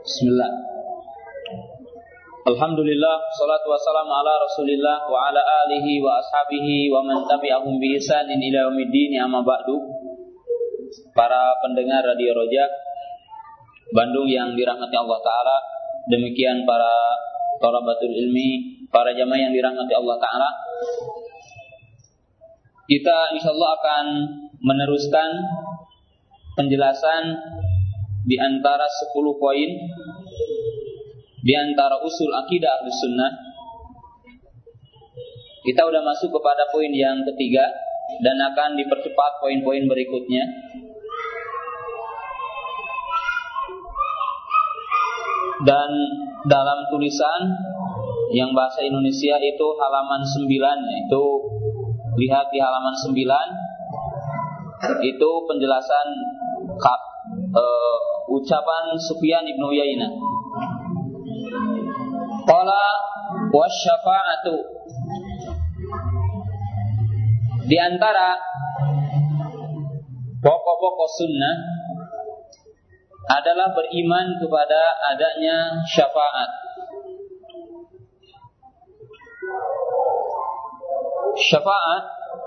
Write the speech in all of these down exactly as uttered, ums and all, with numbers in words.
Bismillah. Alhamdulillah, salatu wassalamu ala Rasulillah wa ala alihi wa ashabihi wa man tabi'ahum bi ihsanin ila yaumiddin, amma ba'du. Para pendengar Radio Roja Bandung yang dirahmati Allah Ta'ala, demikian para thalabatul ilmi, para jamaah yang dirahmati Allah Ta'ala, kita insyaallah akan meneruskan penjelasan di antara sepuluh poin di antara usul akidah Ahlus Sunnah. Kita sudah masuk kepada poin yang ketiga dan akan dipercepat poin-poin berikutnya. Dan dalam tulisan yang bahasa Indonesia itu halaman sembilan, itu lihat di halaman sembilan, itu penjelasan uh, ucapan Sufyan ibn Uyainah. Qala wasyafa'atu, di antara pokok-pokok sunnah adalah beriman kepada adanya syafaat. Syafaat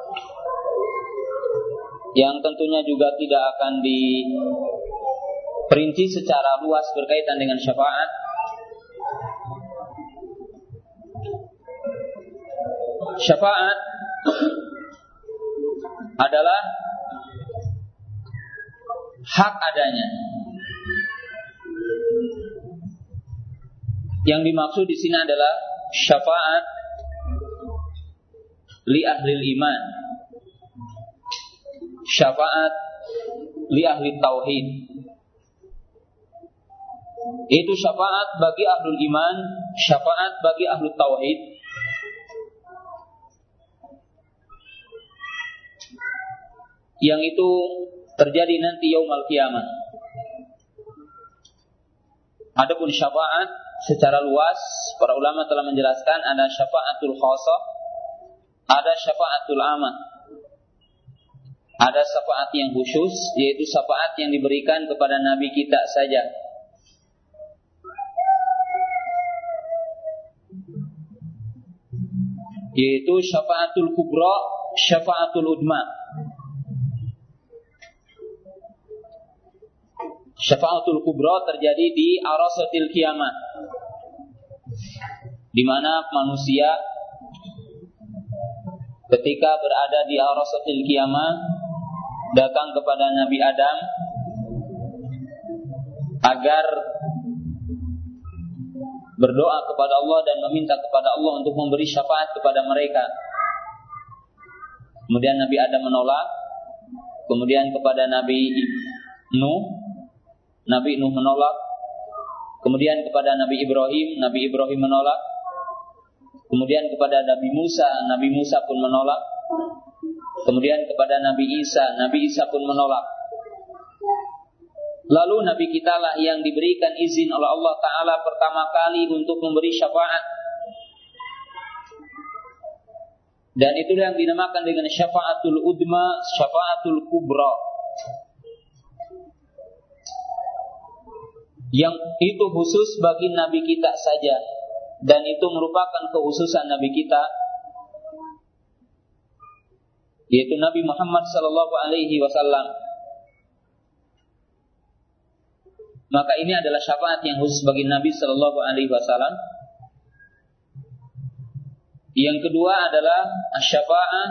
yang tentunya juga tidak akan diperinci secara luas berkaitan dengan syafaat. Syafaat adalah hak adanya. Yang dimaksud di sini adalah syafaat li ahli iman, syafaat li ahli tauhid. Itu syafaat bagi ahlul iman, syafaat bagi ahli tauhid. Yang itu terjadi nanti yaumul qiyamah. Adapun syafaat secara luas, para ulama telah menjelaskan ada syafaatul khassah, ada syafaatul amah. Ada syafaat yang khusus, yaitu syafaat yang diberikan kepada nabi kita saja. Yaitu syafaatul kubra, syafaatul udma. Syafaatul kubra terjadi di arasatil qiyamah, di mana manusia ketika berada di arasatil qiyamah datang kepada Nabi Adam agar berdoa kepada Allah dan meminta kepada Allah untuk memberi syafaat kepada mereka. Kemudian Nabi Adam menolak. Kemudian kepada Nabi Nuh, Nabi Nuh menolak. Kemudian kepada Nabi Ibrahim, Nabi Ibrahim menolak. Kemudian kepada Nabi Musa, Nabi Musa pun menolak. Kemudian kepada Nabi Isa, Nabi Isa pun menolak. Lalu Nabi kita lah yang diberikan izin oleh Allah Ta'ala pertama kali untuk memberi syafaat. Dan itulah yang dinamakan dengan syafaatul udma, syafaatul kubra. Yang itu khusus bagi Nabi kita saja, dan itu merupakan kekhususan Nabi kita, yaitu Nabi Muhammad sallallahu alaihi wasallam. Maka ini adalah syafaat yang khusus bagi Nabi sallallahu alaihi wasallam. Yang kedua adalah asy-syafa'ah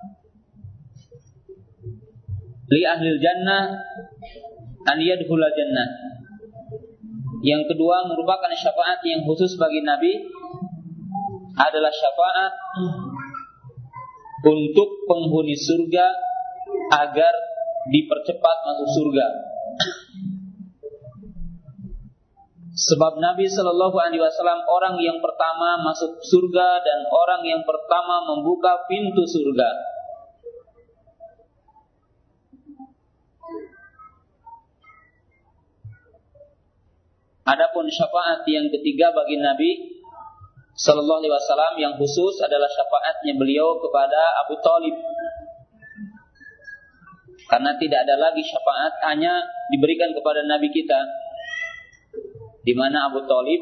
li ahlil jannah an yadkhulul jannah. Yang kedua merupakan syafaat yang khusus bagi Nabi, adalah syafaat untuk penghuni surga agar dipercepat masuk surga. Sebab Nabi Shallallahu Alaihi Wasallam orang yang pertama masuk surga dan orang yang pertama membuka pintu surga. Adapun syafaat yang ketiga bagi Nabi Sallallahu Alaihi Wasallam yang khusus adalah syafaatnya beliau kepada Abu Thalib. Karena tidak ada lagi syafaat hanya diberikan kepada Nabi kita, di mana Abu Thalib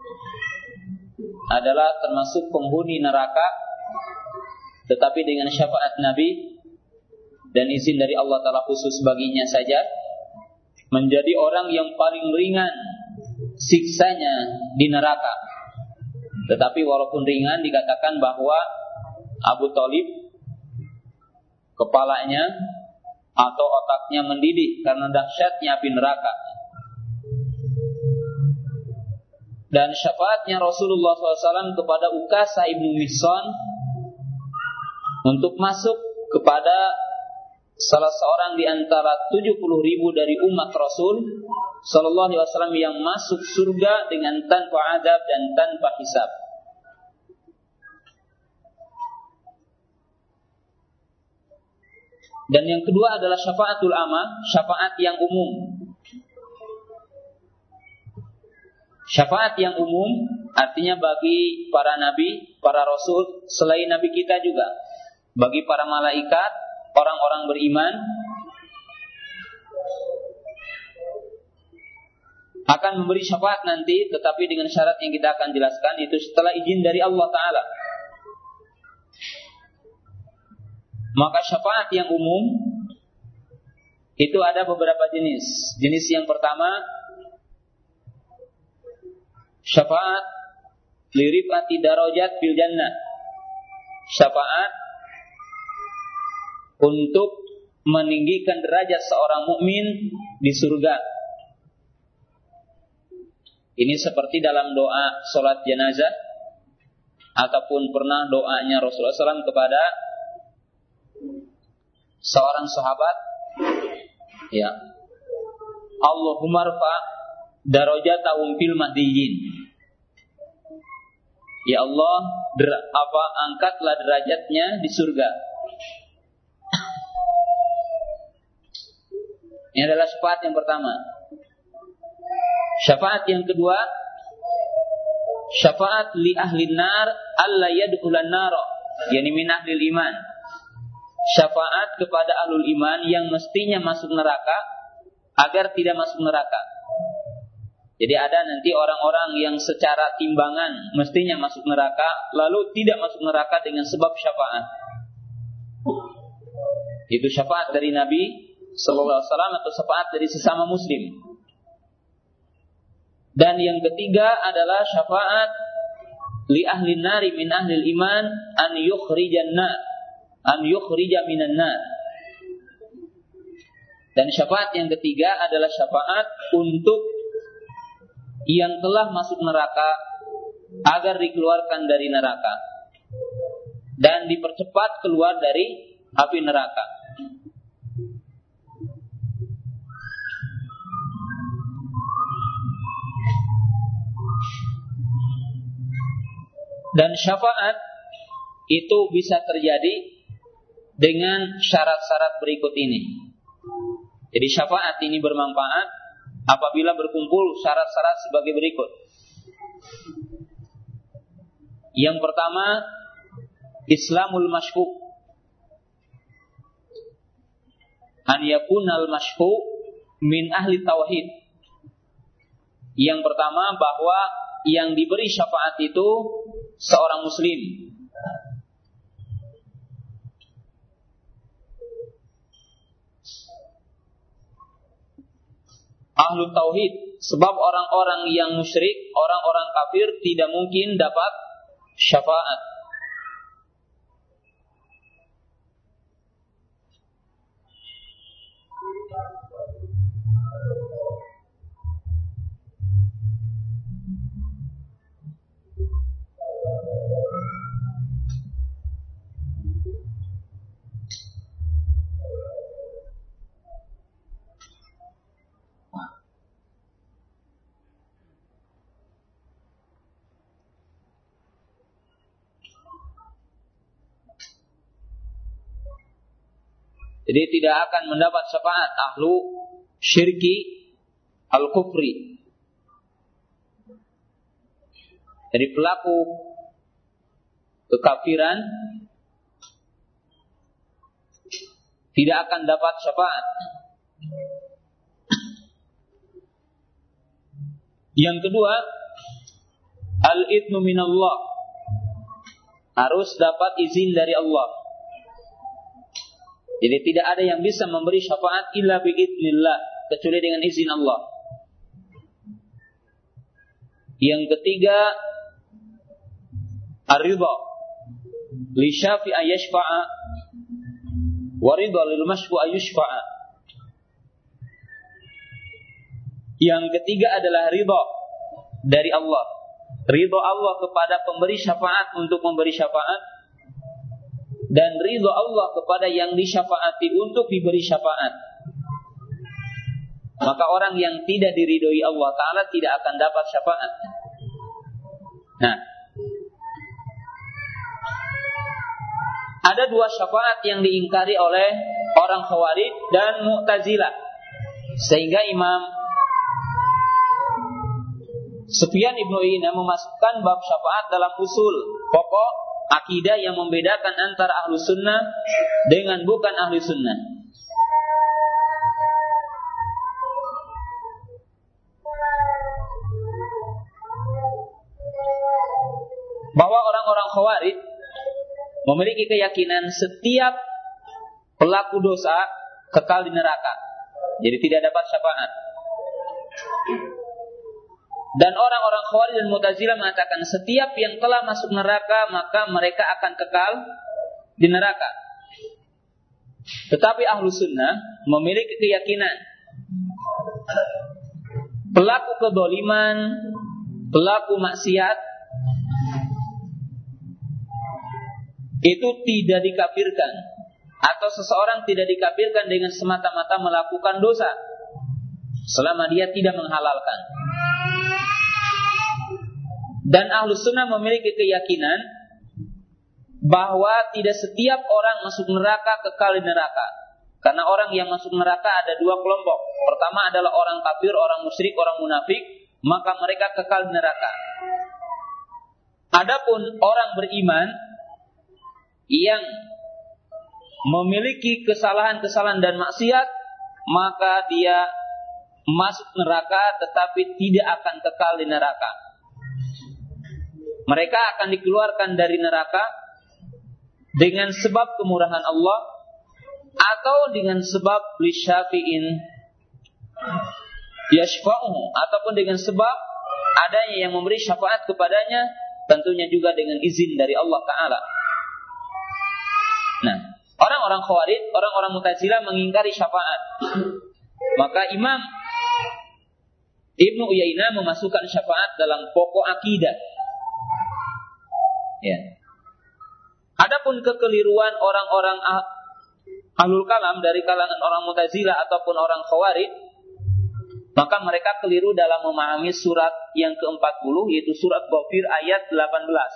adalah termasuk penghuni neraka, tetapi dengan syafaat Nabi dan izin dari Allah Ta'ala khusus baginya saja menjadi orang yang paling ringan siksanya di neraka. Tetapi walaupun ringan, dikatakan bahwa Abu Thalib kepalanya atau otaknya mendidih karena dahsyatnya api neraka. Dan syafaatnya Rasulullah shallallahu alaihi wasallam kepada Ukasha ibnu Mihsan untuk masuk kepada salah seorang di antara tujuh puluh ribu dari umat Rasul sallallahu alaihi wasallam yang masuk surga dengan tanpa adab dan tanpa hisab. Dan yang kedua adalah syafaatul amah, syafaat yang umum. Syafaat yang umum artinya bagi para nabi, para rasul selain nabi kita juga, bagi para malaikat, orang-orang beriman, akan memberi syafaat nanti, tetapi dengan syarat yang kita akan jelaskan, itu setelah izin dari Allah Ta'ala. Maka syafaat yang umum itu ada beberapa jenis. Jenis yang pertama, syafaat lirifati darajat fil jannah. Syafaat untuk meninggikan derajat seorang mukmin di surga. Ini seperti dalam doa salat jenazah, ataupun pernah doanya Rasulullah shallallahu alaihi wasallam kepada seorang sahabat, ya, Allahumma rfa darajatahum fil mahdiyyin. Ya Allah, der, apa angkatlah derajatnya di surga. Ini adalah syafaat yang pertama. Syafaat yang kedua, syafaat li ahli nar alla yadkhulan nar, yani min ahli iman. Syafaat kepada ahlul iman yang mestinya masuk neraka agar tidak masuk neraka. Jadi ada nanti orang-orang yang secara timbangan mestinya masuk neraka, lalu tidak masuk neraka dengan sebab syafaat. Itu syafaat dari Nabi sallallahu alaihi wasallam atau syafaat dari sesama muslim. Dan yang ketiga adalah syafaat li ahli nari min ahli iman an yukhrijan nar, an yukhrija minan nar. Dan syafaat yang ketiga adalah syafaat untuk yang telah masuk neraka agar dikeluarkan dari neraka dan dipercepat keluar dari api neraka. Dan syafaat itu bisa terjadi dengan syarat-syarat berikut ini. Jadi syafaat ini bermanfaat apabila berkumpul syarat-syarat sebagai berikut. Yang pertama, Islamul masyfu', an yakunal masyfu' min ahli tauhid. Yang pertama, bahwa yang diberi syafaat itu seorang muslim. Ahlu tauhid, sebab orang-orang yang musyrik, orang-orang kafir tidak mungkin dapat syafaat. Jadi tidak akan mendapat syafaat ahlu syirki al-kufri. Jadi pelaku kekafiran tidak akan dapat syafaat. Yang kedua, al-idnu minallah, harus dapat izin dari Allah. Jadi tidak ada yang bisa memberi syafaat illa biidznillah, kecuali dengan izin Allah. Yang ketiga, ar-ridha li syafi'a yashfa'a wa ridha lil mashfu'a yushfa'a. Yang ketiga adalah ridha dari Allah. Ridha Allah kepada pemberi syafaat untuk memberi syafaat, dan ridha Allah kepada yang disyafaati untuk diberi syafaat. Maka orang yang tidak diridhoi Allah Ta'ala tidak akan dapat syafaat. Nah, ada dua syafaat yang diingkari oleh orang Khawarij dan Mu'tazilah, sehingga Imam Sufyan ibnu Uyainah memasukkan bab syafaat dalam usul pokok akidah yang membedakan antara ahlu sunnah dengan bukan ahlu sunnah. Bahwa orang-orang Khawarij memiliki keyakinan setiap pelaku dosa kekal di neraka, jadi tidak dapat syafaat. Dan orang-orang Khawarij dan Mu'tazilah mengatakan setiap yang telah masuk neraka maka mereka akan kekal di neraka. Tetapi ahlu sunnah memiliki keyakinan pelaku kedoliman, pelaku maksiat itu tidak dikafirkan, atau seseorang tidak dikafirkan dengan semata-mata melakukan dosa selama dia tidak menghalalkan. Dan ahlu sunnah memiliki keyakinan bahwa tidak setiap orang masuk neraka kekal di neraka. Karena orang yang masuk neraka ada dua kelompok. Pertama adalah orang kafir, orang musyrik, orang munafik, maka mereka kekal di neraka. Adapun orang beriman yang memiliki kesalahan-kesalahan dan maksiat, maka dia masuk neraka tetapi tidak akan kekal di neraka. Mereka akan dikeluarkan dari neraka dengan sebab kemurahan Allah atau dengan sebab lisyafi'in yashfa'uhu, ataupun dengan sebab adanya yang memberi syafaat kepadanya, tentunya juga dengan izin dari Allah Ta'ala. Nah, orang-orang Khawarij, orang-orang Mu'tazilah mengingkari syafaat. Maka Imam Ibnu Uyainah memasukkan syafaat dalam pokok akidah. Ya. Adapun kekeliruan orang-orang ah, ahlul kalam dari kalangan orang Mu'tazilah ataupun orang Khawarij, maka mereka keliru dalam memahami surat yang keempat puluh, yaitu surat Ghafir ayat delapan belas.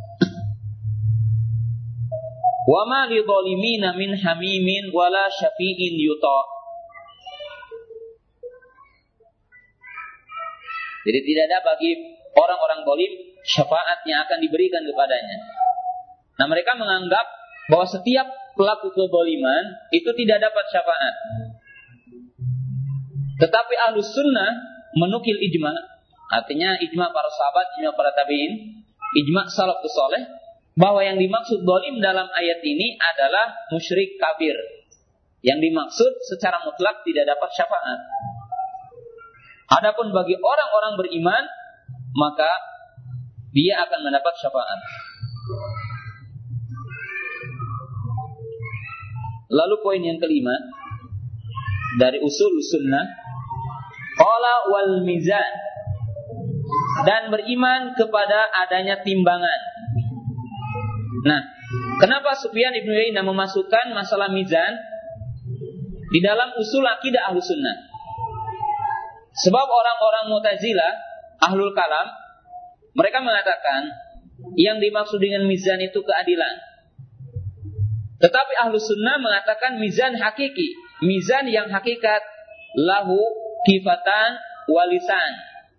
Wa ma lidzalimina min hamimin wala syafi'in yuta. Jadi tidak ada bagi orang-orang zalim syafaat yang akan diberikan kepadanya. Nah, mereka menganggap bahwa setiap pelaku kezaliman itu tidak dapat syafaat. Tetapi Ahlus Sunnah menukil ijma, artinya ijma para sahabat, ijma para tabi'in, ijma salafus saleh, bahwa yang dimaksud zalim dalam ayat ini adalah musyrik kafir. Yang dimaksud secara mutlak tidak dapat syafaat. Adapun bagi orang-orang beriman, maka dia akan mendapat syafaat. Lalu poin yang kelima dari usul sunnah, qala wal mizan, dan beriman kepada adanya timbangan. Nah, kenapa Sufyan ibnu Uyainah memasukkan masalah mizan di dalam usul akidah Ahlus Sunnah? Sebab orang-orang Mu'tazilah, ahlul kalam, mereka mengatakan yang dimaksud dengan mizan itu keadilan. Tetapi Ahlus Sunnah mengatakan mizan hakiki, mizan yang hakikat, lahu kifatan walisan.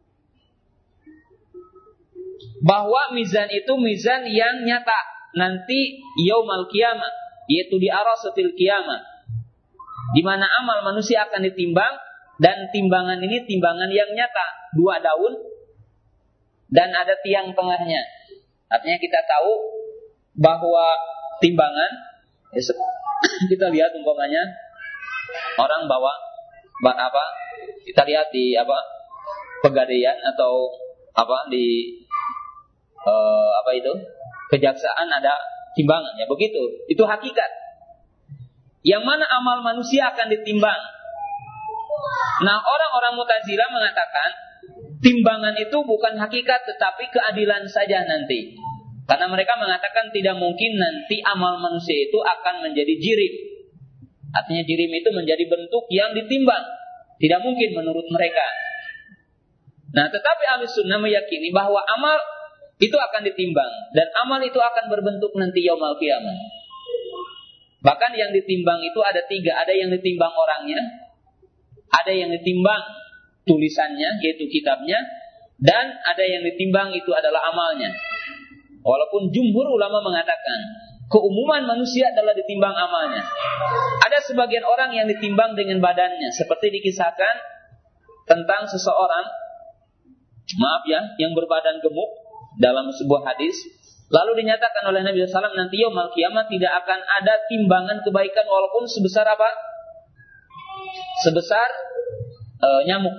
Bahwa mizan itu mizan yang nyata nanti yaumal qiyamah, yaitu di arasatil qiyamah, di mana amal manusia akan ditimbang Dan timbangan ini timbangan yang nyata, dua daun dan ada tiang tengahnya. Artinya kita tahu bahwa timbangan, kita lihat umpamanya orang bawa apa? Kita lihat di apa? Pegadaian atau apa di eh, apa itu? Kejaksaan ada timbangan, ya begitu. Itu hakikat. Yang mana amal manusia akan ditimbang. Nah, orang-orang Mu'tazilah mengatakan timbangan itu bukan hakikat tetapi keadilan saja nanti. Karena mereka mengatakan tidak mungkin nanti amal manusia itu akan menjadi jirim. Artinya jirim itu menjadi bentuk yang ditimbang. Tidak mungkin menurut mereka. Nah, tetapi Ahlus Sunnah meyakini bahwa amal itu akan ditimbang dan amal itu akan berbentuk nanti yaumul qiyamah. Bahkan yang ditimbang itu ada tiga. Ada yang ditimbang orangnya, ada yang ditimbang tulisannya, yaitu kitabnya, dan ada yang ditimbang itu adalah amalnya. Walaupun jumhur ulama mengatakan keumuman manusia adalah ditimbang amalnya. Ada sebagian orang yang ditimbang dengan badannya, seperti dikisahkan tentang seseorang, maaf ya, yang berbadan gemuk dalam sebuah hadis. Lalu dinyatakan oleh Nabi sallallahu alaihi wasallam nanti yaumul qiyamah tidak akan ada timbangan kebaikan walaupun sebesar apa? Sebesar uh, nyamuk.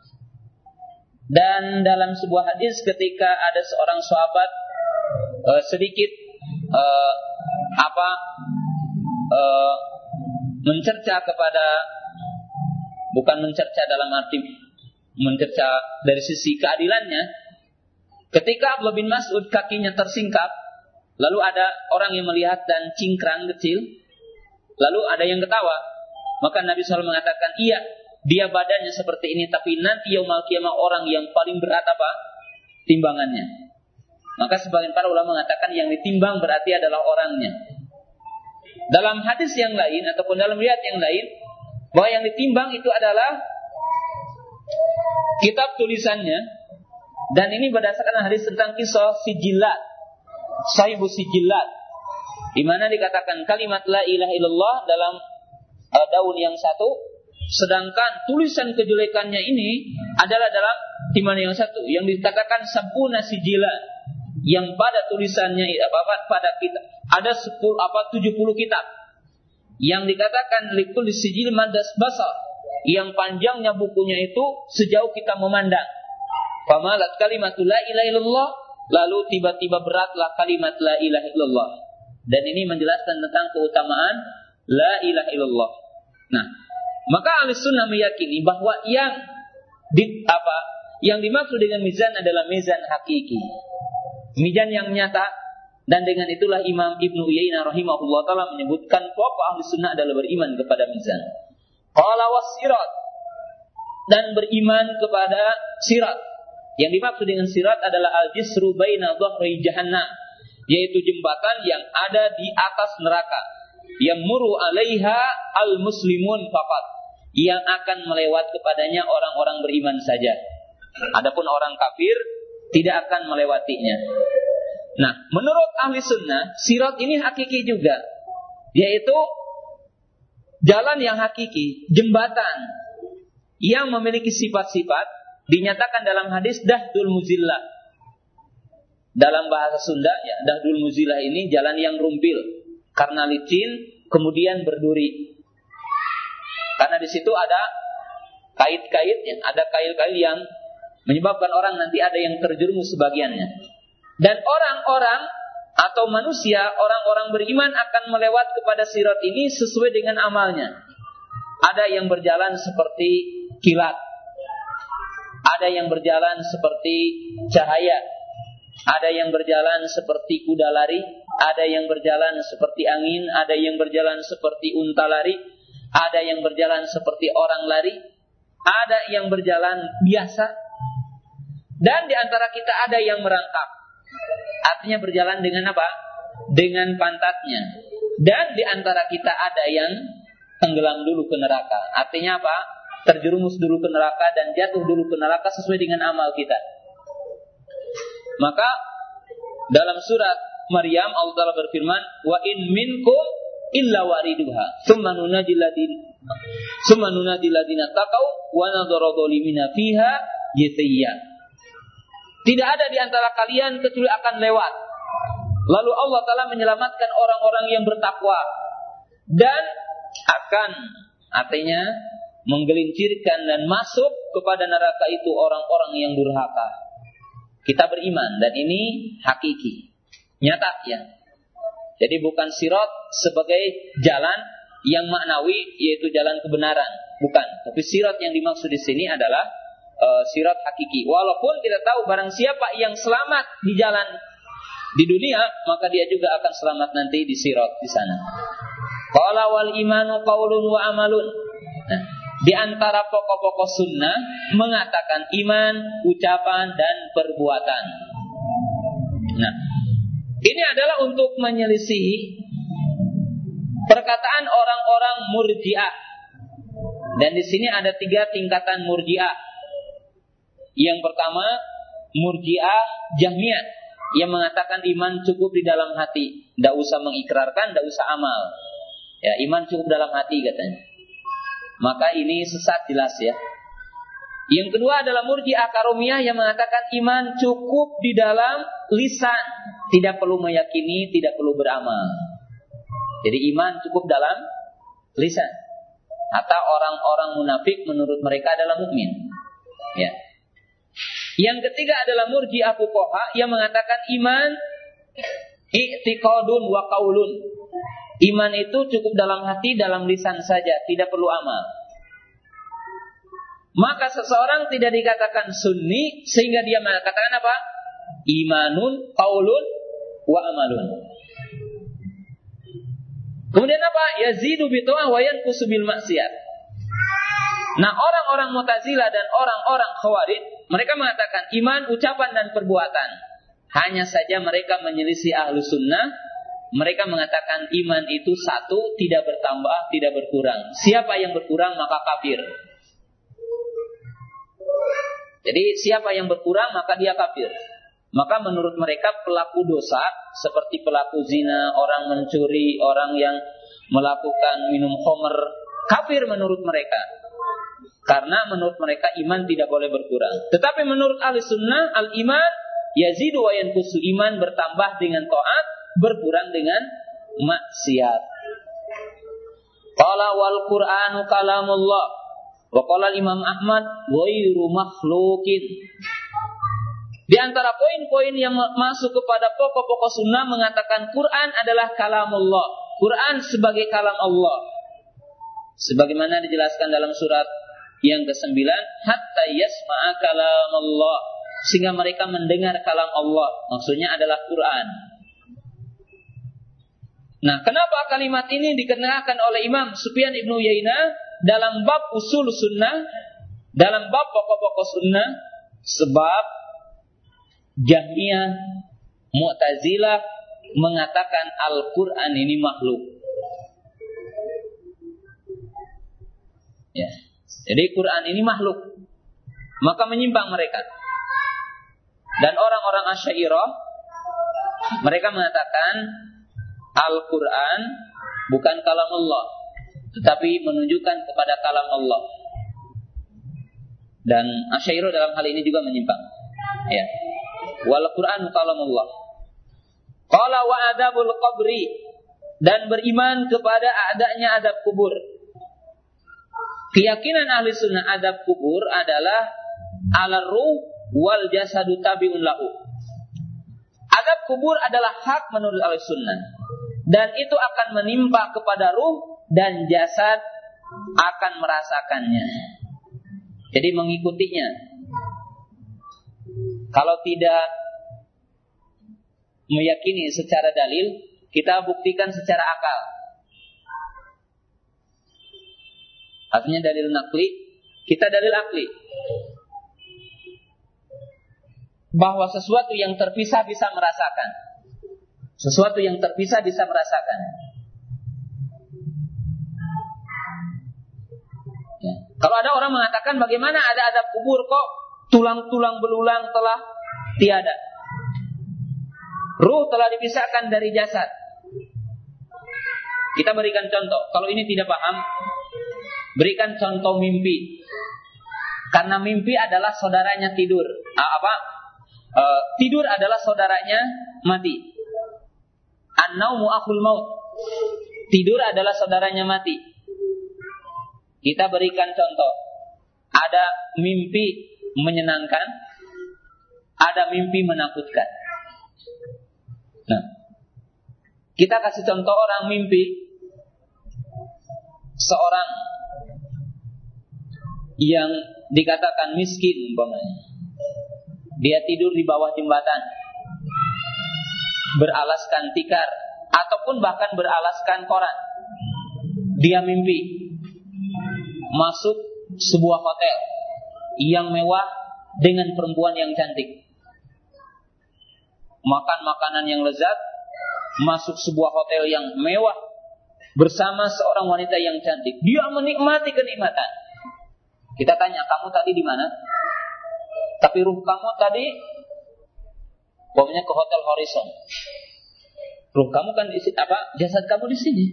Dan dalam sebuah hadis ketika ada seorang sahabat uh, sedikit uh, apa uh, mencerca kepada, bukan mencerca dalam arti mencerca dari sisi keadilannya. Ketika Abdullah bin Mas'ud kakinya tersingkap, lalu ada orang yang melihat dan cingkrang kecil, lalu ada yang ketawa. Maka Nabi shallallahu alaihi wasallam mengatakan, iya, dia badannya seperti ini, tapi nanti yaumul qiyamah orang yang paling berat apa? Timbangannya. Maka sebagian para ulama mengatakan yang ditimbang berarti adalah orangnya. Dalam hadis yang lain ataupun dalam riwayat yang lain, bahwa yang ditimbang itu adalah kitab tulisannya. Dan ini berdasarkan hadis tentang kisah sijilat, sahibu sijilat, di mana dikatakan kalimat la ilaha illallah dalam uh, daun yang satu, sedangkan tulisan kejelekannya ini adalah dalam timbangan yang satu, yang dikatakan sabuna sijilat, yang pada tulisannya apa pada kita ada sepuluh apa tujuh puluh kitab, yang dikatakan likul sijil madas basar, yang panjangnya bukunya itu sejauh kita memandang. Famalat kalimatul la ilaha illallah, lalu tiba-tiba beratlah kalimat la ilaha illallah. Dan ini menjelaskan tentang keutamaan la ilaha illallah. Nah, maka Ahlus Sunnah meyakini bahwa yang di, apa yang dimaksud dengan mizan adalah mizan hakiki, mizan yang nyata. Dan dengan itulah Imam Ibnu Uyainah rahimahullah taala menyebutkan pokok Ahlus Sunnah adalah beriman kepada mizan. Qala was-sirat, dan beriman kepada sirat. Yang dimaksud dengan sirat adalah al-jisru baina dhahri jahannam, yaitu jembatan yang ada di atas neraka, yang muru alaiha al-muslimun faqat, yang akan melewat kepadanya orang-orang beriman saja. Adapun orang kafir tidak akan melewatinya. Nah, menurut ahli sunnah, sirat ini hakiki juga, yaitu jalan yang hakiki, jembatan yang memiliki sifat-sifat. Dinyatakan dalam hadis dahdul muzillah. Dalam bahasa Sunda, ya, dahdul muzillah ini jalan yang rumpil karena licin, kemudian berduri. Karena di situ ada kait-kait, ya, ada kail-kail yang menyebabkan orang nanti ada yang terjerumus sebagiannya. Dan orang-orang atau manusia, orang-orang beriman akan melewat kepada sirat ini sesuai dengan amalnya. Ada yang berjalan seperti kilat. Ada yang berjalan seperti cahaya. Ada yang berjalan seperti kuda lari. Ada yang berjalan seperti angin. Ada yang berjalan seperti unta lari. Ada yang berjalan seperti orang lari. Ada yang berjalan biasa. Dan di antara kita ada yang merangkak. Artinya berjalan dengan apa? Dengan pantatnya. Dan di antara kita ada yang tenggelam dulu ke neraka. Artinya apa? Terjerumus dulu ke neraka dan jatuh dulu ke neraka sesuai dengan amal kita. Maka dalam surat Maryam Allah Ta'ala berfirman, wa in minkum illa wariduha tsumma nunajjil ladin Tsumma nunadil ladzina taqau wa nadharu dhalimina fiha jithiya. Tidak ada di antara kalian kecuali akan lewat. Lalu Allah Ta'ala menyelamatkan orang-orang yang bertakwa dan akan, artinya menggelincirkan dan masuk kepada neraka itu orang-orang yang durhaka. Kita beriman dan ini hakiki, nyata ya. Jadi bukan sirat sebagai jalan yang maknawi, yaitu jalan kebenaran, bukan. Tapi sirat yang dimaksud di sini adalah uh, sirat hakiki. Walaupun kita tahu barang siapa yang selamat di jalan di dunia, maka dia juga akan selamat nanti di sirat di sana. Qala wal imanu qaulun wa amalun. Nah, di antara pokok-pokok sunnah mengatakan iman, ucapan dan perbuatan. Nah, ini adalah untuk menyelisihi perkataan orang-orang Murji'ah. Dan di sini ada tiga tingkatan Murji'ah. Yang pertama, Murji'ah Jahmiyah yang mengatakan iman cukup di dalam hati, tidak usah mengikrarkan, tidak usah amal. Ya, iman cukup dalam hati katanya. Maka ini sesat jelas ya. Yang kedua adalah Murji'ah Karomiyah yang mengatakan iman cukup di dalam lisan, tidak perlu meyakini, tidak perlu beramal. Jadi iman cukup dalam lisan. Atau orang-orang munafik menurut mereka adalah mukmin. Ya. Yang ketiga adalah Murji'ah Fuqaha yang mengatakan iman i'tiqadun wa qaulun. Iman itu cukup dalam hati, dalam lisan saja, tidak perlu amal. Maka seseorang tidak dikatakan sunni sehingga dia mengatakan apa? Imanun qaulun wa amalun. Kemudian apa? Yazidu bi ta'ah wa yanqusu bil maksiat. Nah, orang-orang Mu'tazilah dan orang-orang Khawarij, mereka mengatakan iman, ucapan dan perbuatan. Hanya saja mereka menyelisih ahlu sunnah. Mereka mengatakan iman itu satu, tidak bertambah, tidak berkurang. Siapa yang berkurang maka kafir. Jadi siapa yang berkurang maka dia kafir. Maka menurut mereka pelaku dosa seperti pelaku zina, orang mencuri, orang yang melakukan minum khamr, kafir menurut mereka. Karena menurut mereka iman tidak boleh berkurang. Tetapi menurut ahli sunnah, al-iman yazidu wa yanqusu, iman bertambah dengan taat, berkurang dengan maksiat. Qala wal Qur'anu kalamullah wa qala Imam Ahmad ghairu makhluqin. Di antara poin-poin yang masuk kepada pokok-pokok sunnah mengatakan Quran adalah kalamullah. Quran sebagai kalam Allah. Sebagaimana dijelaskan dalam surat yang kesembilan, hatta yasma'a kalamullah, sehingga mereka mendengar kalam Allah. Maksudnya adalah Quran. Nah, kenapa kalimat ini dikenakan oleh Imam Sufyan Ibnu Uyainah dalam bab usul sunnah, dalam bab pokok-pokok sunnah? Sebab Jahmiyah, Mu'tazilah mengatakan Al-Quran ini makhluk. Ya. Jadi Quran ini makhluk. Maka menyimpang mereka. Dan orang-orang Asy'ariyah mereka mengatakan Al-Quran bukan kalam Allah, tetapi menunjukkan kepada kalam Allah. Dan Asy'ariyah dalam hal ini juga menyimpang. Ya. Wal Quran kalam Allah. Qala wa adabul qabri, dan beriman kepada adanya adab kubur. Keyakinan ahli sunnah adab kubur adalah ala ruh wal jasadu tabi'un lahu. Adab kubur adalah hak menurut ahli sunnah, dan itu akan menimpa kepada ruh dan jasad akan merasakannya. Jadi mengikutinya. Kalau tidak meyakini secara dalil, kita buktikan secara akal. Artinya dalil nakli, kita dalil akli. Bahwa sesuatu yang terpisah bisa merasakan. Sesuatu yang terpisah bisa merasakan. Ya. Kalau ada orang mengatakan bagaimana ada adab kubur kok tulang-tulang belulang telah tiada. Ruh telah dipisahkan dari jasad. Kita berikan contoh. Kalau ini tidak paham, berikan contoh mimpi. Karena mimpi adalah saudaranya tidur. Ah, apa? E, tidur adalah saudaranya mati. An-naumu akhul maut. Tidur adalah saudaranya mati. Kita berikan contoh. Ada mimpi menyenangkan, ada mimpi menakutkan. Nah, kita kasih contoh orang mimpi. Seorang yang dikatakan miskin umpamanya. Dia tidur di bawah jembatan, beralaskan tikar ataupun bahkan beralaskan koran. Dia mimpi masuk sebuah hotel yang mewah dengan perempuan yang cantik, makan makanan yang lezat, masuk sebuah hotel yang mewah bersama seorang wanita yang cantik. Dia menikmati kenikmatan. Kita tanya, kamu tadi di mana? Tapi ruh kamu tadi pokoknya ke Hotel Horizon. Ruh kamu kan di sini, apa? Jasad kamu di sini.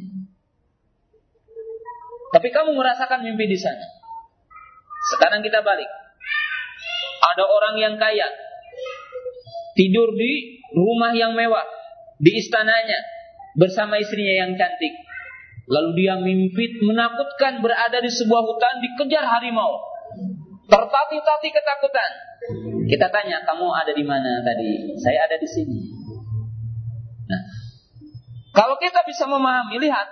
Tapi kamu merasakan mimpi di sana. Sekarang kita balik. Ada orang yang kaya tidur di rumah yang mewah, di istananya bersama istrinya yang cantik. Lalu dia mimpi menakutkan berada di sebuah hutan dikejar harimau. Tertati-tati ketakutan. Kita tanya, kamu ada di mana tadi? Saya ada di sini. Nah, kalau kita bisa memahami, lihat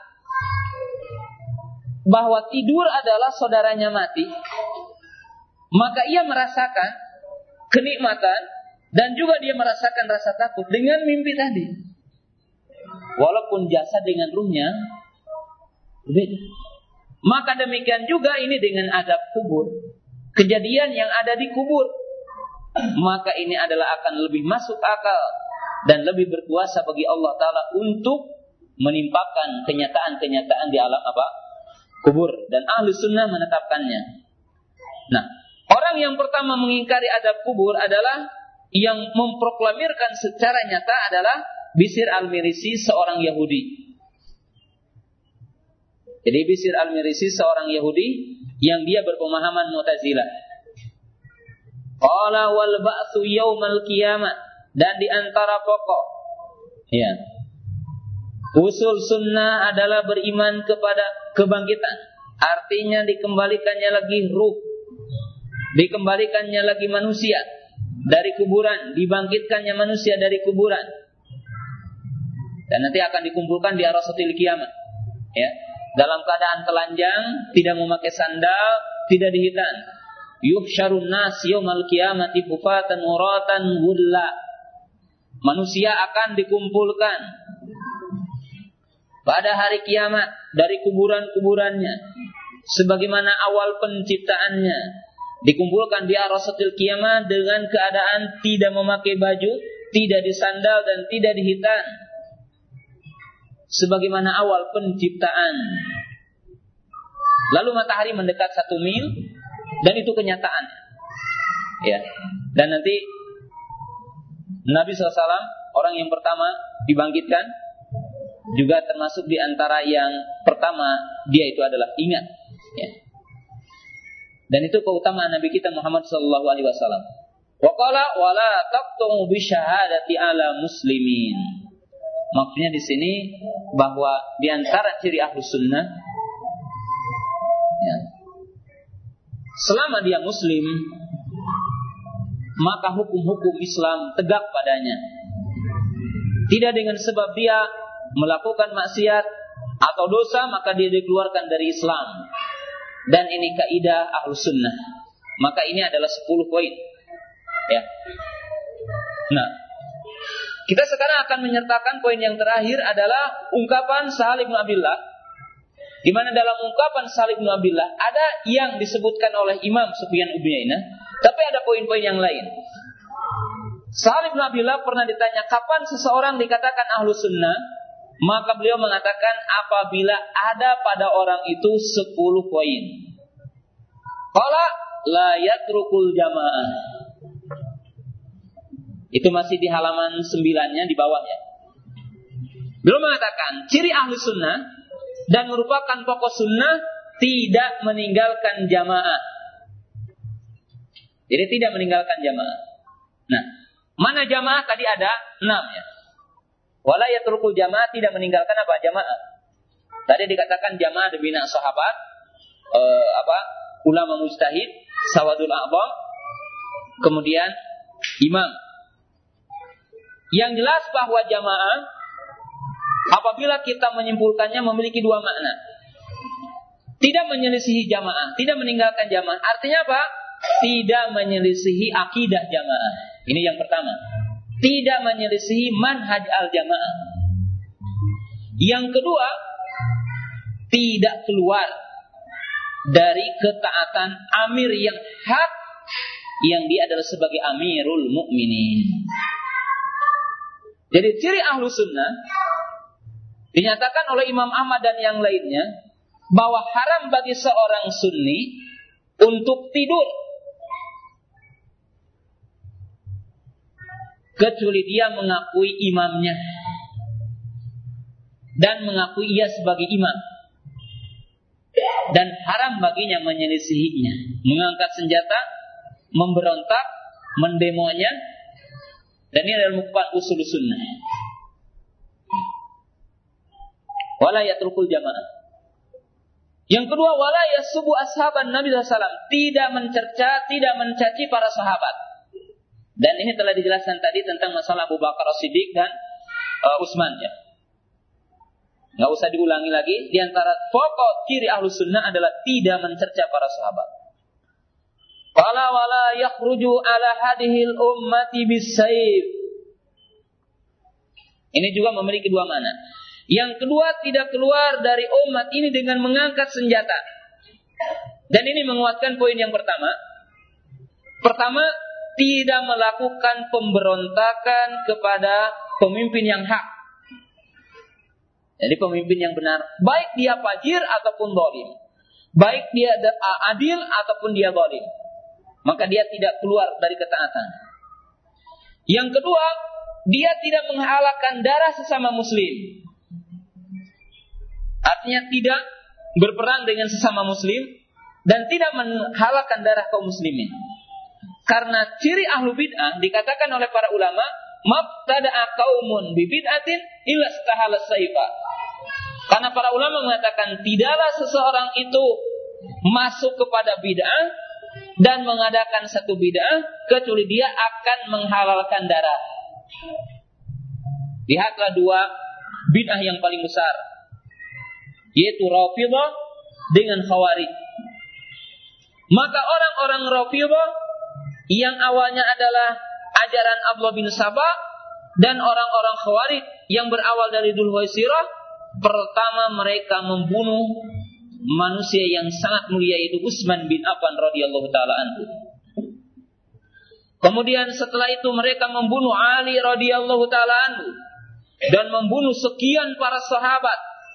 bahwa tidur adalah saudaranya mati, maka ia merasakan kenikmatan dan juga dia merasakan rasa takut dengan mimpi tadi. Walaupun jasad dengan ruhnya beda. Maka demikian juga ini dengan adab kubur. Kejadian yang ada di kubur, maka ini adalah akan lebih masuk akal dan lebih berkuasa bagi Allah Ta'ala untuk menimpakan kenyataan-kenyataan di alam apa? Kubur. Dan ahli sunnah menetapkannya. Nah, orang yang pertama mengingkari adab kubur adalah yang memproklamirkan secara nyata adalah Bishr al-Mirisi, seorang Yahudi. Jadi Bishr al-Mirisi seorang Yahudi yang dia berpemahaman Mu'tazilah. Qala wal ba'tsu yaumal qiyamah, dan di antara pokok ya usul sunnah adalah beriman kepada kebangkitan. Artinya dikembalikannya lagi ruh, dikembalikannya lagi manusia dari kuburan, dibangkitkannya manusia dari kuburan. Dan nanti akan dikumpulkan di arasatil qiyamah. Ya. Dalam keadaan telanjang, tidak memakai sandal, tidak dihitan. Yuhsyarun nas yaumal qiyamati hufatan uratan ghurla. Manusia akan dikumpulkan pada hari kiamat dari kuburan-kuburannya sebagaimana awal penciptaannya. Dikumpulkan di arasatil qiyamah dengan keadaan tidak memakai baju, tidak disandal dan tidak dihitan, sebagaimana awal penciptaan. Lalu matahari mendekat satu mil, dan itu kenyataan. Ya. Dan nanti Nabi shallallahu alaihi wasallam, orang yang pertama dibangkitkan, juga termasuk di antara yang pertama, dia itu adalah ingat. Ya. Dan itu keutamaan Nabi kita Muhammad sallallahu alaihi wasallam. Wa qala wala taqtumu bi syahadati ala muslimin. Maksudnya di sini bahwa di antara ciri Ahlus Sunnah, ya, selama dia Muslim, maka hukum-hukum Islam tegak padanya. Tidak dengan sebab dia melakukan maksiat atau dosa maka dia dikeluarkan dari Islam. Dan ini kaidah Ahlus Sunnah. Maka ini adalah sepuluh poin. Ya. Nah, kita sekarang akan menyertakan poin yang terakhir adalah ungkapan Sahal bin Abdullah, di mana dalam ungkapan Sahal bin Abdullah ada yang disebutkan oleh Imam Sufyan bin Uyainah, tapi ada poin-poin yang lain. Sahal bin Abdullah pernah ditanya kapan seseorang dikatakan Ahlus Sunnah, maka beliau mengatakan apabila ada pada orang itu sepuluh poin. Qala la yatrukul jamaah. Itu masih di halaman sembilannya di bawahnya. Beliau mengatakan ciri ahli sunnah dan merupakan pokok sunnah tidak meninggalkan jamaah. Jadi tidak meninggalkan jamaah. Nah, mana jamaah tadi ada enam ya. Wala yatrukul jamaah, tidak meninggalkan apa? Jamaah. Tadi dikatakan jamaah dibina sahabat, eh, apa? Ulama mujtahid, sawadul a'zam, kemudian imam. Yang jelas bahwa jamaah apabila kita menyimpulkannya memiliki dua makna. Tidak menyelisihi jamaah, tidak meninggalkan jamaah. Artinya apa? Tidak menyelisihi akidah jamaah. Ini yang pertama. Tidak menyelisihi manhaj al-jamaah. Yang kedua, tidak keluar dari ketaatan amir yang hak, yang dia adalah sebagai amirul mukminin. Jadi ciri ahlu sunnah dinyatakan oleh Imam Ahmad dan yang lainnya bahwa haram bagi seorang sunni untuk tidur kecuali dia mengakui imamnya dan mengakui ia sebagai imam, dan haram baginya menyelisihinya, mengangkat senjata, memberontak, mendemonya. Dan ini adalah merupakan usul sunnah. Wala yatrukul jamaah. Yang kedua, wala yasubu ashaban Nabi sallallahu alaihi wasallam, tidak mencerca, tidak mencaci para sahabat. Dan ini telah dijelaskan tadi tentang masalah Abu Bakar As-Siddiq dan uh, Utsman ya. Enggak usah diulangi lagi. Di antara pokok ciri Ahlus Sunnah adalah tidak mencerca para sahabat. Qala wala yakhruju ala hadhil ummati bisayf. Ini juga memiliki dua makna. Yang kedua, tidak keluar dari umat ini dengan mengangkat senjata. Dan ini menguatkan poin yang pertama. Pertama, tidak melakukan pemberontakan kepada pemimpin yang hak. Jadi pemimpin yang benar, baik dia fajir ataupun zalim, baik dia adil ataupun dia zalim, maka dia tidak keluar dari ketaatan. Yang kedua, dia tidak menghalakkan darah sesama muslim. Artinya tidak berperang dengan sesama muslim dan tidak menghalakkan darah kaum muslimin. Karena ciri ahlu bid'ah dikatakan oleh para ulama, mabtada'a qaumun bi bid'atin illa istahala saifa. Karena para ulama mengatakan tidaklah seseorang itu masuk kepada bid'ah dan mengadakan satu bid'ah kecuali dia akan menghalalkan darah. Lihatlah dua bid'ah yang paling besar, yaitu Rafidhah dengan Khawarij. Maka orang-orang Rafidhah yang awalnya adalah ajaran Abdullah bin Sabah dan orang-orang Khawarij yang berawal dari Dzulhuwaisirah, pertama mereka membunuh manusia yang sangat mulia, yaitu Utsman bin Affan radhiyallahu taala anhu. Kemudian setelah itu mereka membunuh Ali radhiyallahu taala anhu dan membunuh sekian para sahabat.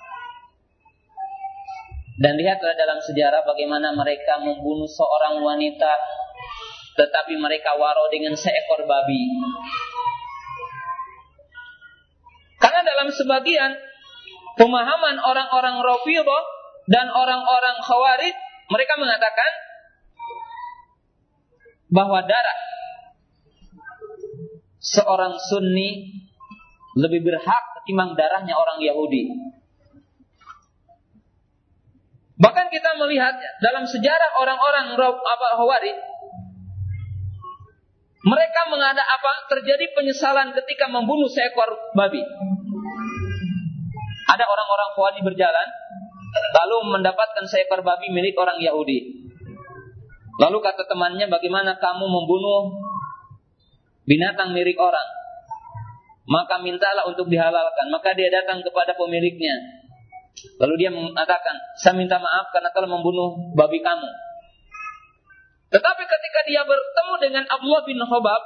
Dan lihatlah dalam sejarah bagaimana mereka membunuh seorang wanita, tetapi mereka waro dengan seekor babi. Karena dalam sebagian pemahaman orang-orang Rafidhah dan orang-orang Khawarij, mereka mengatakan bahwa darah seorang Sunni lebih berhak ketimbang darahnya orang Yahudi. Bahkan kita melihat dalam sejarah orang-orang Khawarij, mereka mengada apa? Terjadi penyesalan ketika membunuh seekor babi. Ada orang-orang Khawarij berjalan, lalu mendapatkan seekor babi milik orang Yahudi. Lalu kata temannya, bagaimana kamu membunuh binatang milik orang? Maka mintalah untuk dihalalkan. Maka dia datang kepada pemiliknya. Lalu dia mengatakan, saya minta maaf karena telah membunuh babi kamu. Tetapi ketika dia bertemu dengan Abdullah bin Khabab